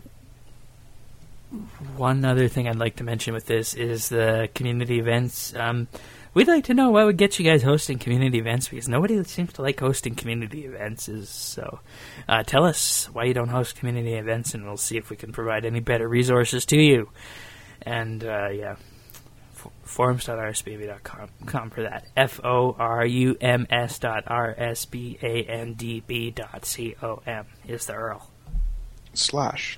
one other thing I'd like to mention with this is the community events. Um, we'd like to know what would get you guys hosting community events, because nobody seems to like hosting community events. Is so. Uh, tell us why you don't host community events, and we'll see if we can provide any better resources to you. And uh, yeah, F- forums dot r s b a n d b dot com for that. F O R U M S dot R S B A N D B dot C O M is the U R L. Slash.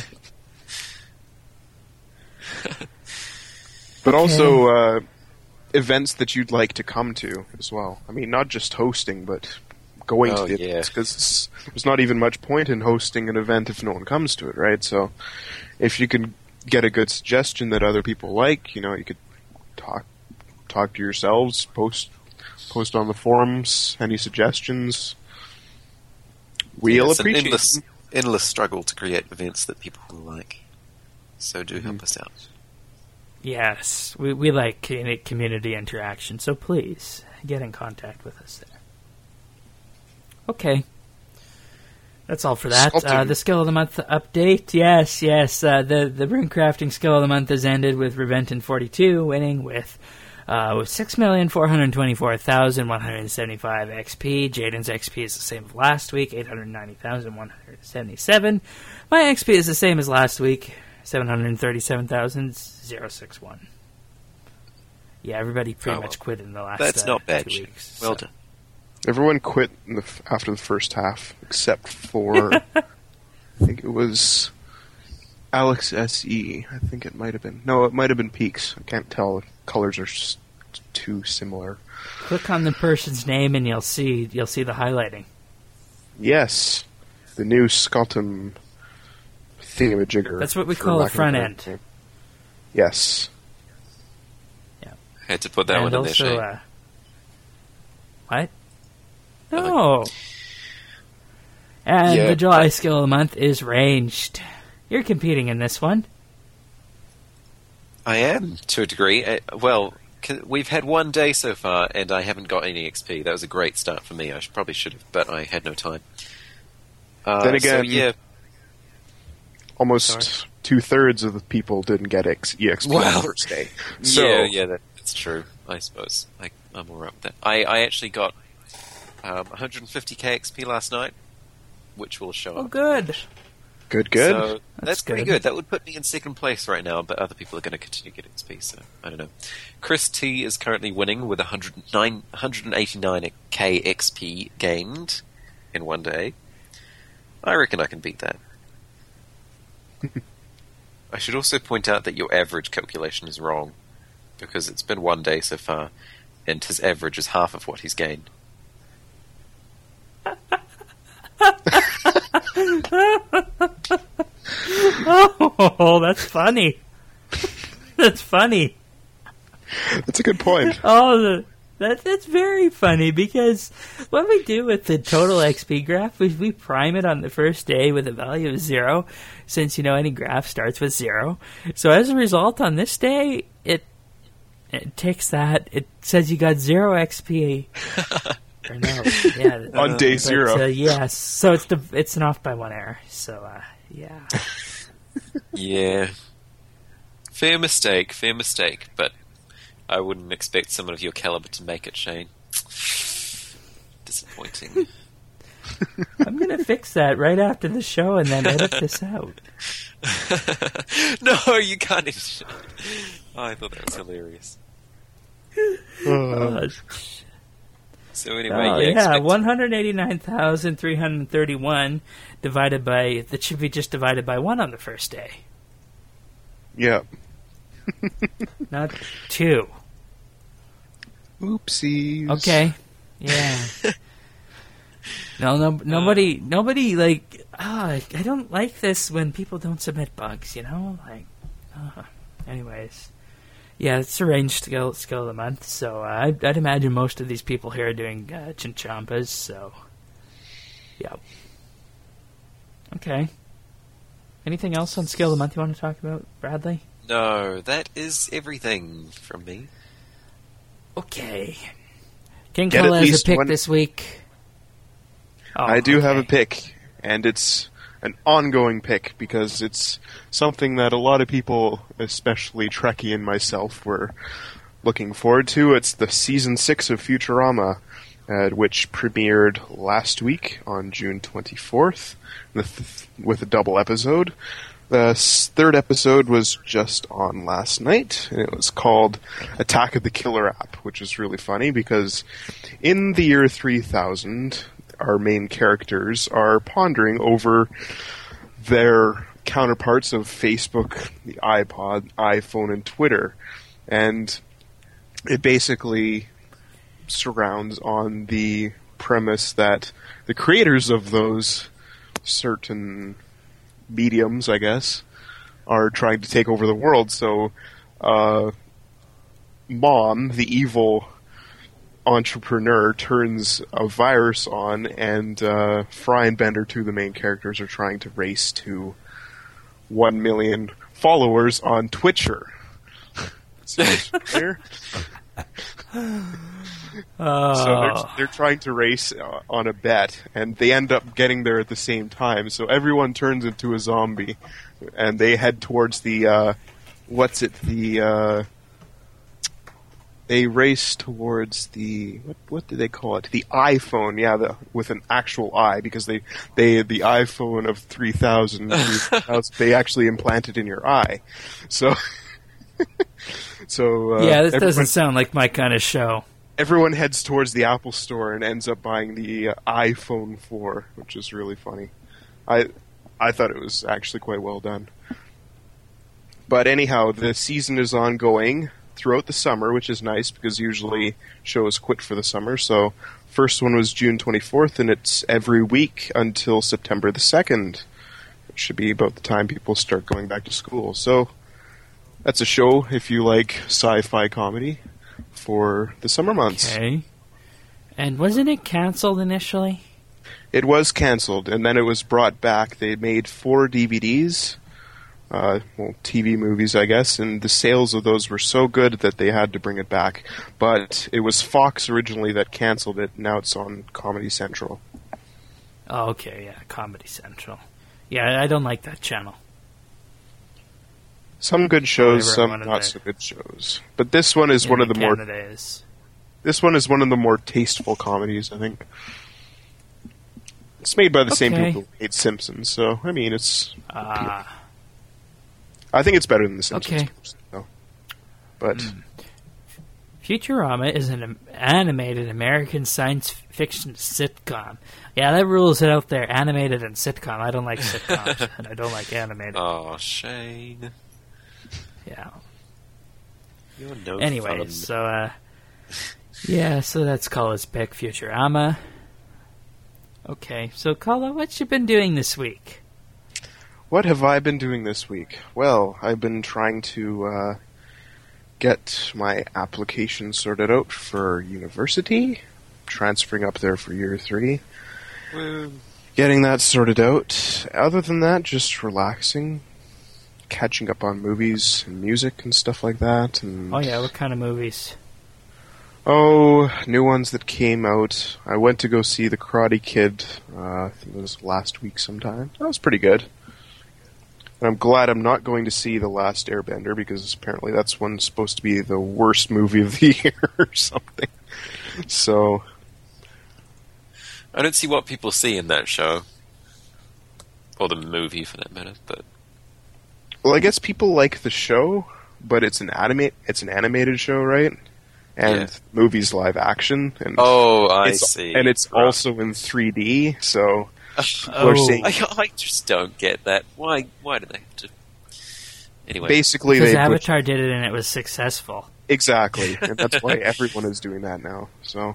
But also uh, events that you'd like to come to as well. I mean, not just hosting, but going Oh, to the yeah. events, because there's not even much point in hosting an event if no one comes to it, right? So if you can get a good suggestion that other people like, you know, you could talk talk to yourselves, post post on the forums, any suggestions. We'll it's an appreciate endless, them. endless struggle to create events that people will like. So do help Mhm. us out. Yes, we we like commu- community interaction, so please get in contact with us there. Okay. That's all for that. Sculpting. Uh, the Skill of the Month update. Yes, yes. Uh, the the Rune Crafting Skill of the Month has ended with Reventon forty-two winning with uh, with six million four hundred twenty-four thousand one hundred seventy-five X P. Jaden's X P is the same as last week, eight hundred ninety thousand one hundred seventy-seven. My X P is the same as last week, seven hundred thirty-seven thousand sixty-one. Yeah, everybody pretty Oh, much well, quit in the last That's uh, not bad. two Shane. weeks. Well so. done. Everyone quit in the f- after the first half, except for I think it was Alex S E. I think it might have been. No, it might have been Peaks. I can't tell. The colors are just too similar. Click on the person's name and you'll see you'll see the highlighting. Yes, the new Scottum thingamajigger. That's what we for call a lack of front better end. name. Yes. I had to put that and one in there, also, Shane. uh, what? Nothing. No. And Yeah, the July but- skill of the month is ranged. You're competing in this one. I am, to a degree. Uh, well, c- we've had one day so far, and I haven't got any X P. That was a great start for me. I should, probably should have, but I had no time. Uh, Then again- so, yeah. Almost Sorry. two thirds of the people didn't get X- E X P on Well, the first day. So, yeah, yeah, that, that's true. I suppose I, I'm all right with that. I, I actually got um, one hundred fifty k X P last night, which will show Oh, up. good. good, good. So that's, pretty good. good. That would put me in second place right now, but other people are going to continue to get X P. So I don't know. Chris T is currently winning with one hundred nine, one hundred eighty-nine k X P gained in one day. I reckon I can beat that. I should also point out that your average calculation is wrong, because it's been one day so far, and his average is half of what he's gained. Oh, that's funny. That's funny. That's a good point. Oh, the, that that's very funny, because what we do with the total X P graph is we prime it on the first day with a value of zero, since you know any graph starts with zero. So as a result, on this day, it it takes that. It says you got zero X P. Or no, yeah, On day but, zero. Uh, yes, so it's the it's an off by one error. So uh, yeah. Yeah. Fair mistake, fair mistake, but I wouldn't expect someone of your caliber to make it, Shane. Disappointing. I'm going to fix that right after the show and then edit this out. No, you can't. Oh, I thought that was hilarious. Uh, So anyway, oh, yeah, yeah, expect- one hundred eighty-nine thousand three hundred thirty-one divided by, that should be just divided by one on the first day, Yeah. not two. Oopsies. Okay. Yeah. No, no, nobody, nobody, like, ah, I don't like this when people don't submit bugs, you know? Like, uh, anyways. Yeah, it's arranged skill, skill of the month, so uh, I'd, I'd imagine most of these people here are doing uh, chinchompas, so, yeah. Okay. Anything else on skill of the month you want to talk about, Bradley? No, that is everything from me. Okay. King Get Cola at has a least pick one- this week. Oh, I do have a okay. pick, and it's an ongoing pick because it's something that a lot of people, especially Trekkie and myself, were looking forward to. It's the season six of Futurama, uh, which premiered last week on June twenty-fourth with, with a double episode. The s- third episode was just on last night, and it was called Attack of the Killer App, which is really funny because in the year three thousand, our main characters are pondering over their counterparts of Facebook, the iPod, iPhone, and Twitter. And it basically surrounds on the premise that the creators of those certain mediums, I guess, are trying to take over the world. So, uh, Mom, the evil entrepreneur, turns a virus on, and uh, Fry and Bender, two of the main characters, are trying to race to one million followers on Twitcher. Sounds familiar? Oh. So they're, they're trying to race uh, on a bet, and they end up getting there at the same time. So everyone turns into a zombie, and they head towards the, uh, what's it, the, uh, they race towards the, what, what do they call it? The iPhone, yeah, the, with an actual eye, because they, they the iPhone of three thousand, they actually implant it in your eye. So, so, uh, yeah, this everyone- doesn't sound like my kind of show. Everyone heads towards the Apple Store and ends up buying the uh, iPhone four, which is really funny. I I thought it was actually quite well done. But anyhow, the season is ongoing throughout the summer, which is nice because usually shows quit for the summer. So first one was June twenty-fourth, and it's every week until September the second. It should be about the time people start going back to school. So that's a show if you like sci-fi comedy for the summer months. Okay. And wasn't it canceled initially? It was canceled, and then it was brought back. They made four D V Ds, uh, well, T V movies, I guess, and the sales of those were so good that they had to bring it back. But it was Fox originally that canceled it. Now it's on Comedy Central. Oh, okay, yeah, Comedy Central. Yeah, I don't like that channel. Some good shows, Whatever some one of not the- so good shows. But this one is one of the more Canada is. this one is one of the more tasteful comedies, I think. It's made by the same Okay. people who made Simpsons, so I mean, it's. Ah, I think it's better than the Simpsons. Okay. So. But Futurama is an am- animated American science fiction sitcom. Yeah, that rules it out there. Animated and sitcom. I don't like sitcoms, and I don't like animated. Oh, Shane. Yeah. You're no Anyway, fun. so uh, yeah, so that's Kala's pick, Futurama. Okay, so Kala, what you been doing this week? what have I been doing this week? Well, I've been trying to uh, get my application sorted out for university, transferring up there for year three. Woo. Getting that sorted out. Other than that, just relaxing, catching up on movies and music and stuff like that. And Oh yeah, what kind of movies? Oh, new ones that came out. I went to go see The Karate Kid, uh, I think it was last week sometime. That was pretty good. And I'm glad I'm not going to see The Last Airbender, because apparently that's one supposed to be the worst movie of the year or something. So, I don't see what people see in that show. Or the movie, for that matter, but... Well, I guess people like the show, but it's an anima- it's an animated show, right? And Yeah. the movie's live action. And Oh, I it's, see. And it's Right. also in three D, so... people Oh. are saying, I, I just don't get that. Why Why do they have to... Anyway. basically, Because they... Avatar did it and it was successful. Exactly, and that's why everyone is doing that now, so...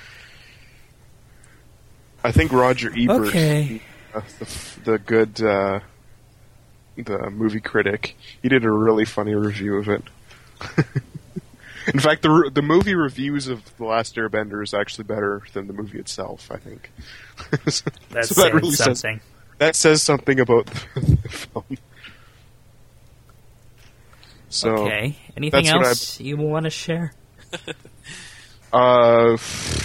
I think Roger Ebert, Okay. uh, the, the good, uh, the movie critic, he did a really funny review of it. In fact, the re- the movie reviews of The Last Airbender is actually better than the movie itself, I think. So That's that saying really says- something. that says something about the film. So, Okay. Anything that's what else you want to share? Uh,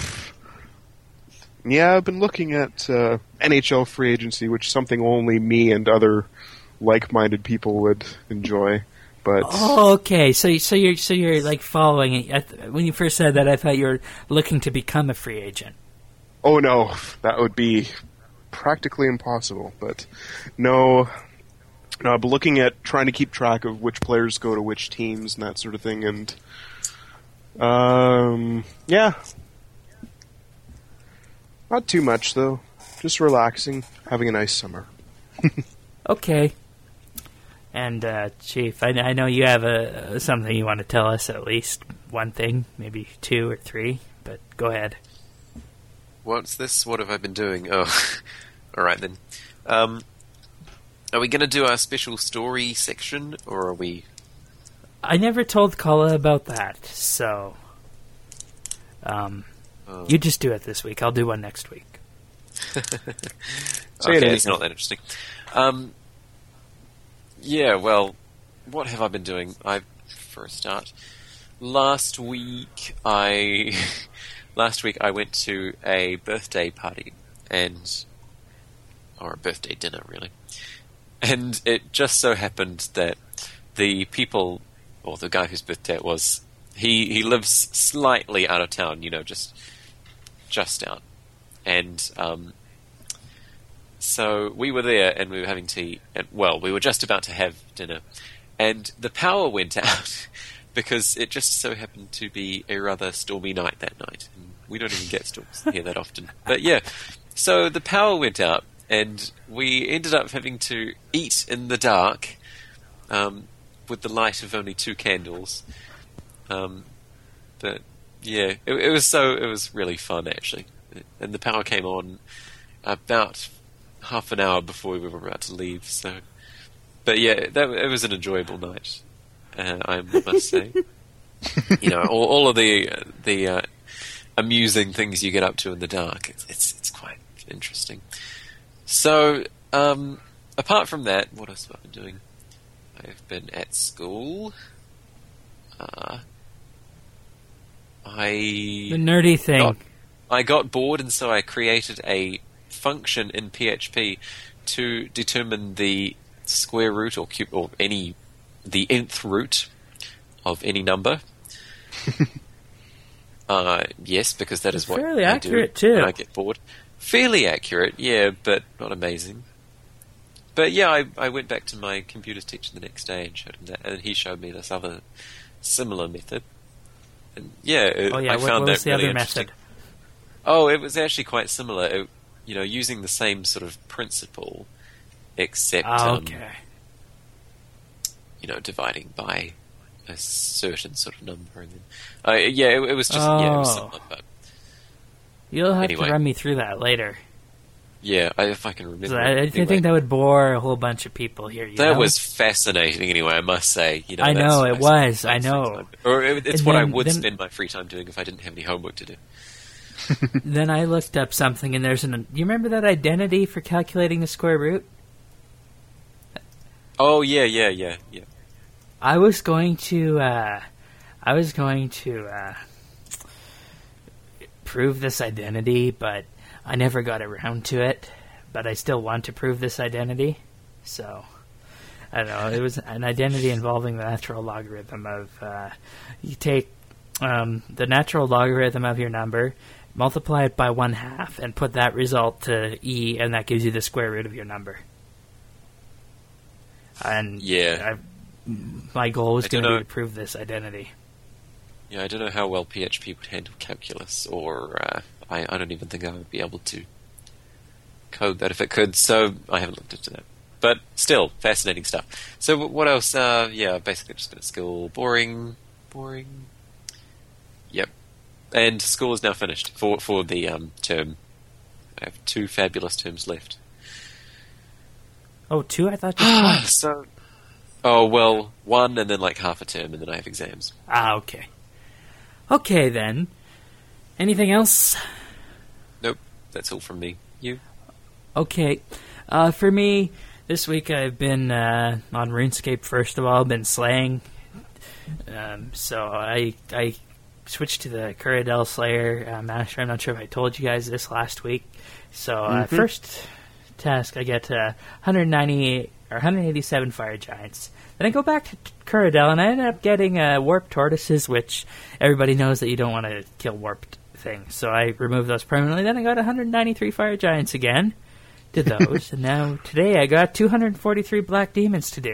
yeah, I've been looking at uh, N H L free agency, which is something only me and other like-minded people would enjoy. But Oh, okay. So, so you're so you're like following it. I th- when you first said that, I thought you were looking to become a free agent. oh no, that would be practically impossible. But no, no, I've been looking at trying to keep track of which players go to which teams and that sort of thing. And um, yeah, not too much though. Just relaxing, having a nice summer. Okay. And uh, Chief, I, I know you have a, something you want to tell us. At least one thing, maybe two or three. But go ahead. What's this? What have I been doing? Oh, alright then. Um, are we going to do our special story section, or are we... I never told Kala about that, so um, Oh. you just do it this week. I'll do one next week. Say it okay, anyhow. it's not that interesting. Um, yeah, well, what have I been doing? I, for a start, last week I, last week I went to a birthday party, and, or a birthday dinner really, and it just so happened that the people, or the guy whose birthday it was, he he lives slightly out of town, you know, just just out, and um. So we were there and we were having tea, and well, we were just about to have dinner, and the power went out because it just so happened to be a rather stormy night that night. And we don't even get storms here that often. But yeah, so the power went out and we ended up having to eat in the dark um, with the light of only two candles. Um, but yeah, it, it was so, it was really fun actually. And the power came on about half an hour before we were about to leave. So, but yeah, that it was an enjoyable night. Uh, I must say, you know, all, all of the uh, the uh, amusing things you get up to in the dark. It's it's, it's quite interesting. So, um, apart from that, what else have I been doing? I've been at school. Uh, I The nerdy thing. got, I got bored, and so I created a function in P H P to determine the square root or cube or any the nth root of any number. uh, yes, because that is what Fairly I accurate, do too. when I get bored. Fairly accurate, yeah, but not amazing. But yeah, I, I went back to my computers teacher the next day and showed him that, and he showed me this other similar method. And yeah, it, Oh yeah, I what, found what that was the really other interesting. method? Oh, it was actually quite similar. It, you know, using the same sort of principle, except Oh, um, okay. you know, dividing by a certain sort of number, and then uh, yeah, it, it was just yeah, it was Oh. similar, but You'll have anyway. to run me through that later. yeah, I, if I can remember. 'Cause I, I Anyway, think that would bore a whole bunch of people here. You that know? was fascinating. Anyway, I must say, you know, I that's know, it fascinating was, I free know. time. Or it, it's And what I then- would then- spend my free time doing if I didn't have any homework to do. Then I looked up something, and there's an. You remember that identity for calculating the square root? Oh yeah, yeah, yeah, yeah. I was going to. Uh, I was going to uh, prove this identity, but I never got around to it. But I still want to prove this identity, so I don't know. It was an identity involving the natural logarithm of. Uh, you take um, the natural logarithm of your number multiply it by one half, and put that result to E, and that gives you the square root of your number. And Yeah. I, my goal was I going don't to know. be to prove this identity. Yeah, I don't know how well P H P would handle calculus, or uh, I, I don't even think I would be able to code that if it could, so I haven't looked into that. But still, fascinating stuff. So w- what else? Uh, yeah, basically just been at school. Boring. Boring. Yep. And school is now finished for, for the um, term. I have two fabulous terms left. Oh, two? I thought just one. So, oh, well, one and then like half a term, and then I have exams. Ah, okay. Okay, then. Anything else? Nope, that's all from me. You? Okay. Uh, for me, this week I've been uh, on RuneScape, first of all, been slaying. Um, so I I switched to the Kuradel Slayer uh, master. I'm not sure if I told you guys this last week. So uh, Mhm. first task, I get uh, one hundred ninety-eight or one hundred eighty-seven fire giants. Then I go back to Kuradel, and I ended up getting uh, warped tortoises, which everybody knows that you don't want to kill warped things. So I removed those permanently. Then I got one hundred ninety-three fire giants again. Did those, and now today I got two hundred forty-three black demons to do.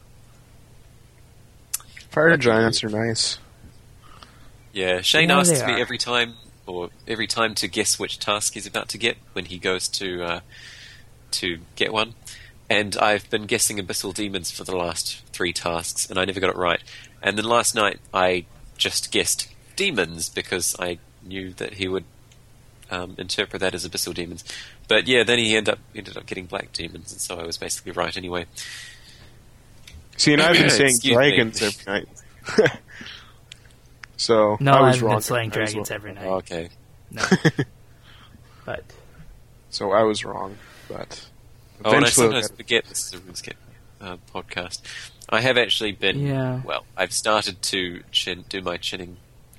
Fire giants are nice. Yeah, Shane Yeah, asks they me are. every time, or every time to guess which task he's about to get when he goes to uh, to get one. And I've been guessing Abyssal Demons for the last three tasks, and I never got it right. And then last night I just guessed Demons because I knew that he would um, interpret that as Abyssal Demons. But yeah, then he ended up ended up getting Black Demons, and so I was basically right anyway. See, and I've been saying Excuse dragons me. every night. So No, I was I've wrong. been slaying I was dragons wrong. every night. Oh, okay. No. But So I was wrong, but Oh, and I eventually I'll sometimes get it. forget this is a RuneScape uh, podcast. I have actually been, Yeah. well, I've started to chin, do my chinning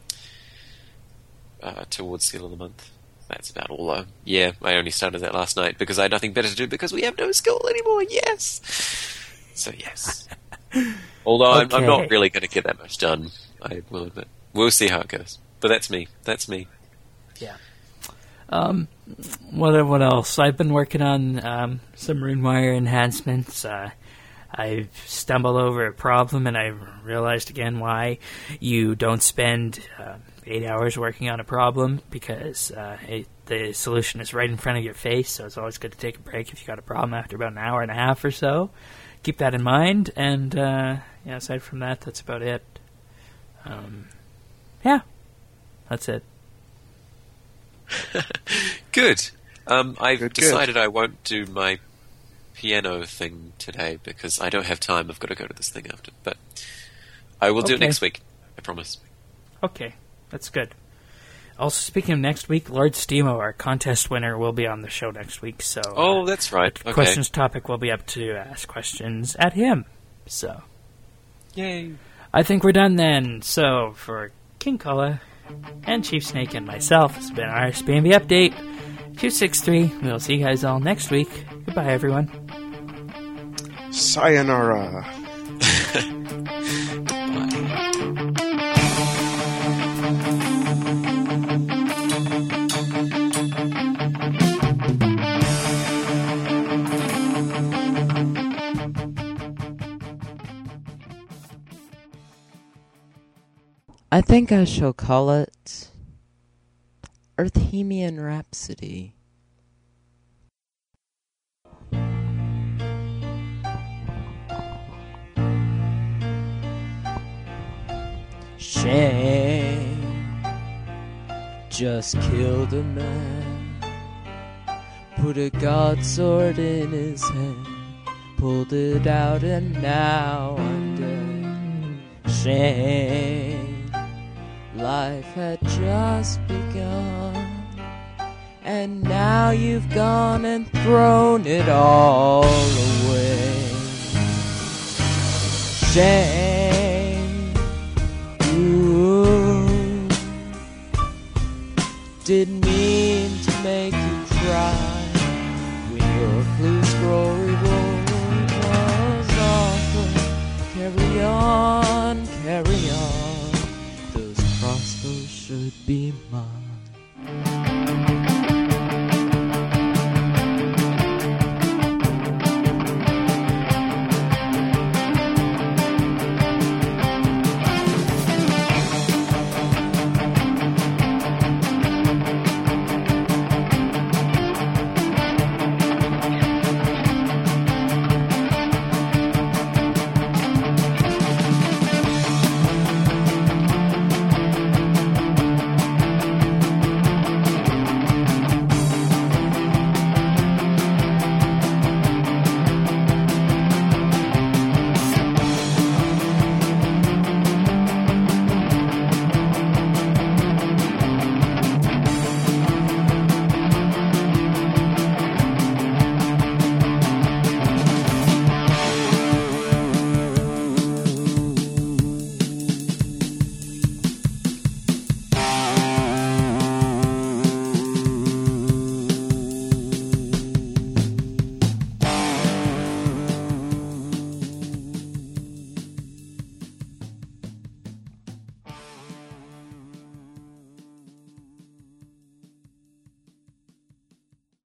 uh, towards Skill of the Month. That's about all, though. Yeah, I only started that last night because I had nothing better to do because we have no school anymore, yes! So, yes. Although I'm, I'm Okay. not really going to get that much done, I will admit. We'll see how it goes. But that's me. That's me. yeah. Um, what what else? I've been working on um, some RuneWire enhancements. Uh, I stumbled over a problem, and I realized again why you don't spend uh, eight hours working on a problem, because uh, it, the solution is right in front of your face. So it's always good to take a break if you got a problem after about an hour and a half or so. Keep that in mind, and uh, yeah, aside from that, that's about it. Um, yeah, that's it. Good. Um, I've Good, good. decided I won't do my piano thing today because I don't have time. I've got to go to this thing after. But I will do it Okay. next week. I promise. Okay, that's good. Also, speaking of next week, Lord Steamo, our contest winner, will be on the show next week. So, Oh, uh, that's right. the Okay. questions topic will be up to ask questions at him. So, Yay. I think we're done then. So, for King Kola and Chief Snake and myself, it's been our S B M B update two sixty-three. We'll see you guys all next week. Goodbye, everyone. Sayonara. I think I shall call it Earthemian Rhapsody. Shane just killed a man, put a god sword in his hand, pulled it out and now I'm dead. Shane, life had just begun, and now you've gone and thrown it all away. Shane,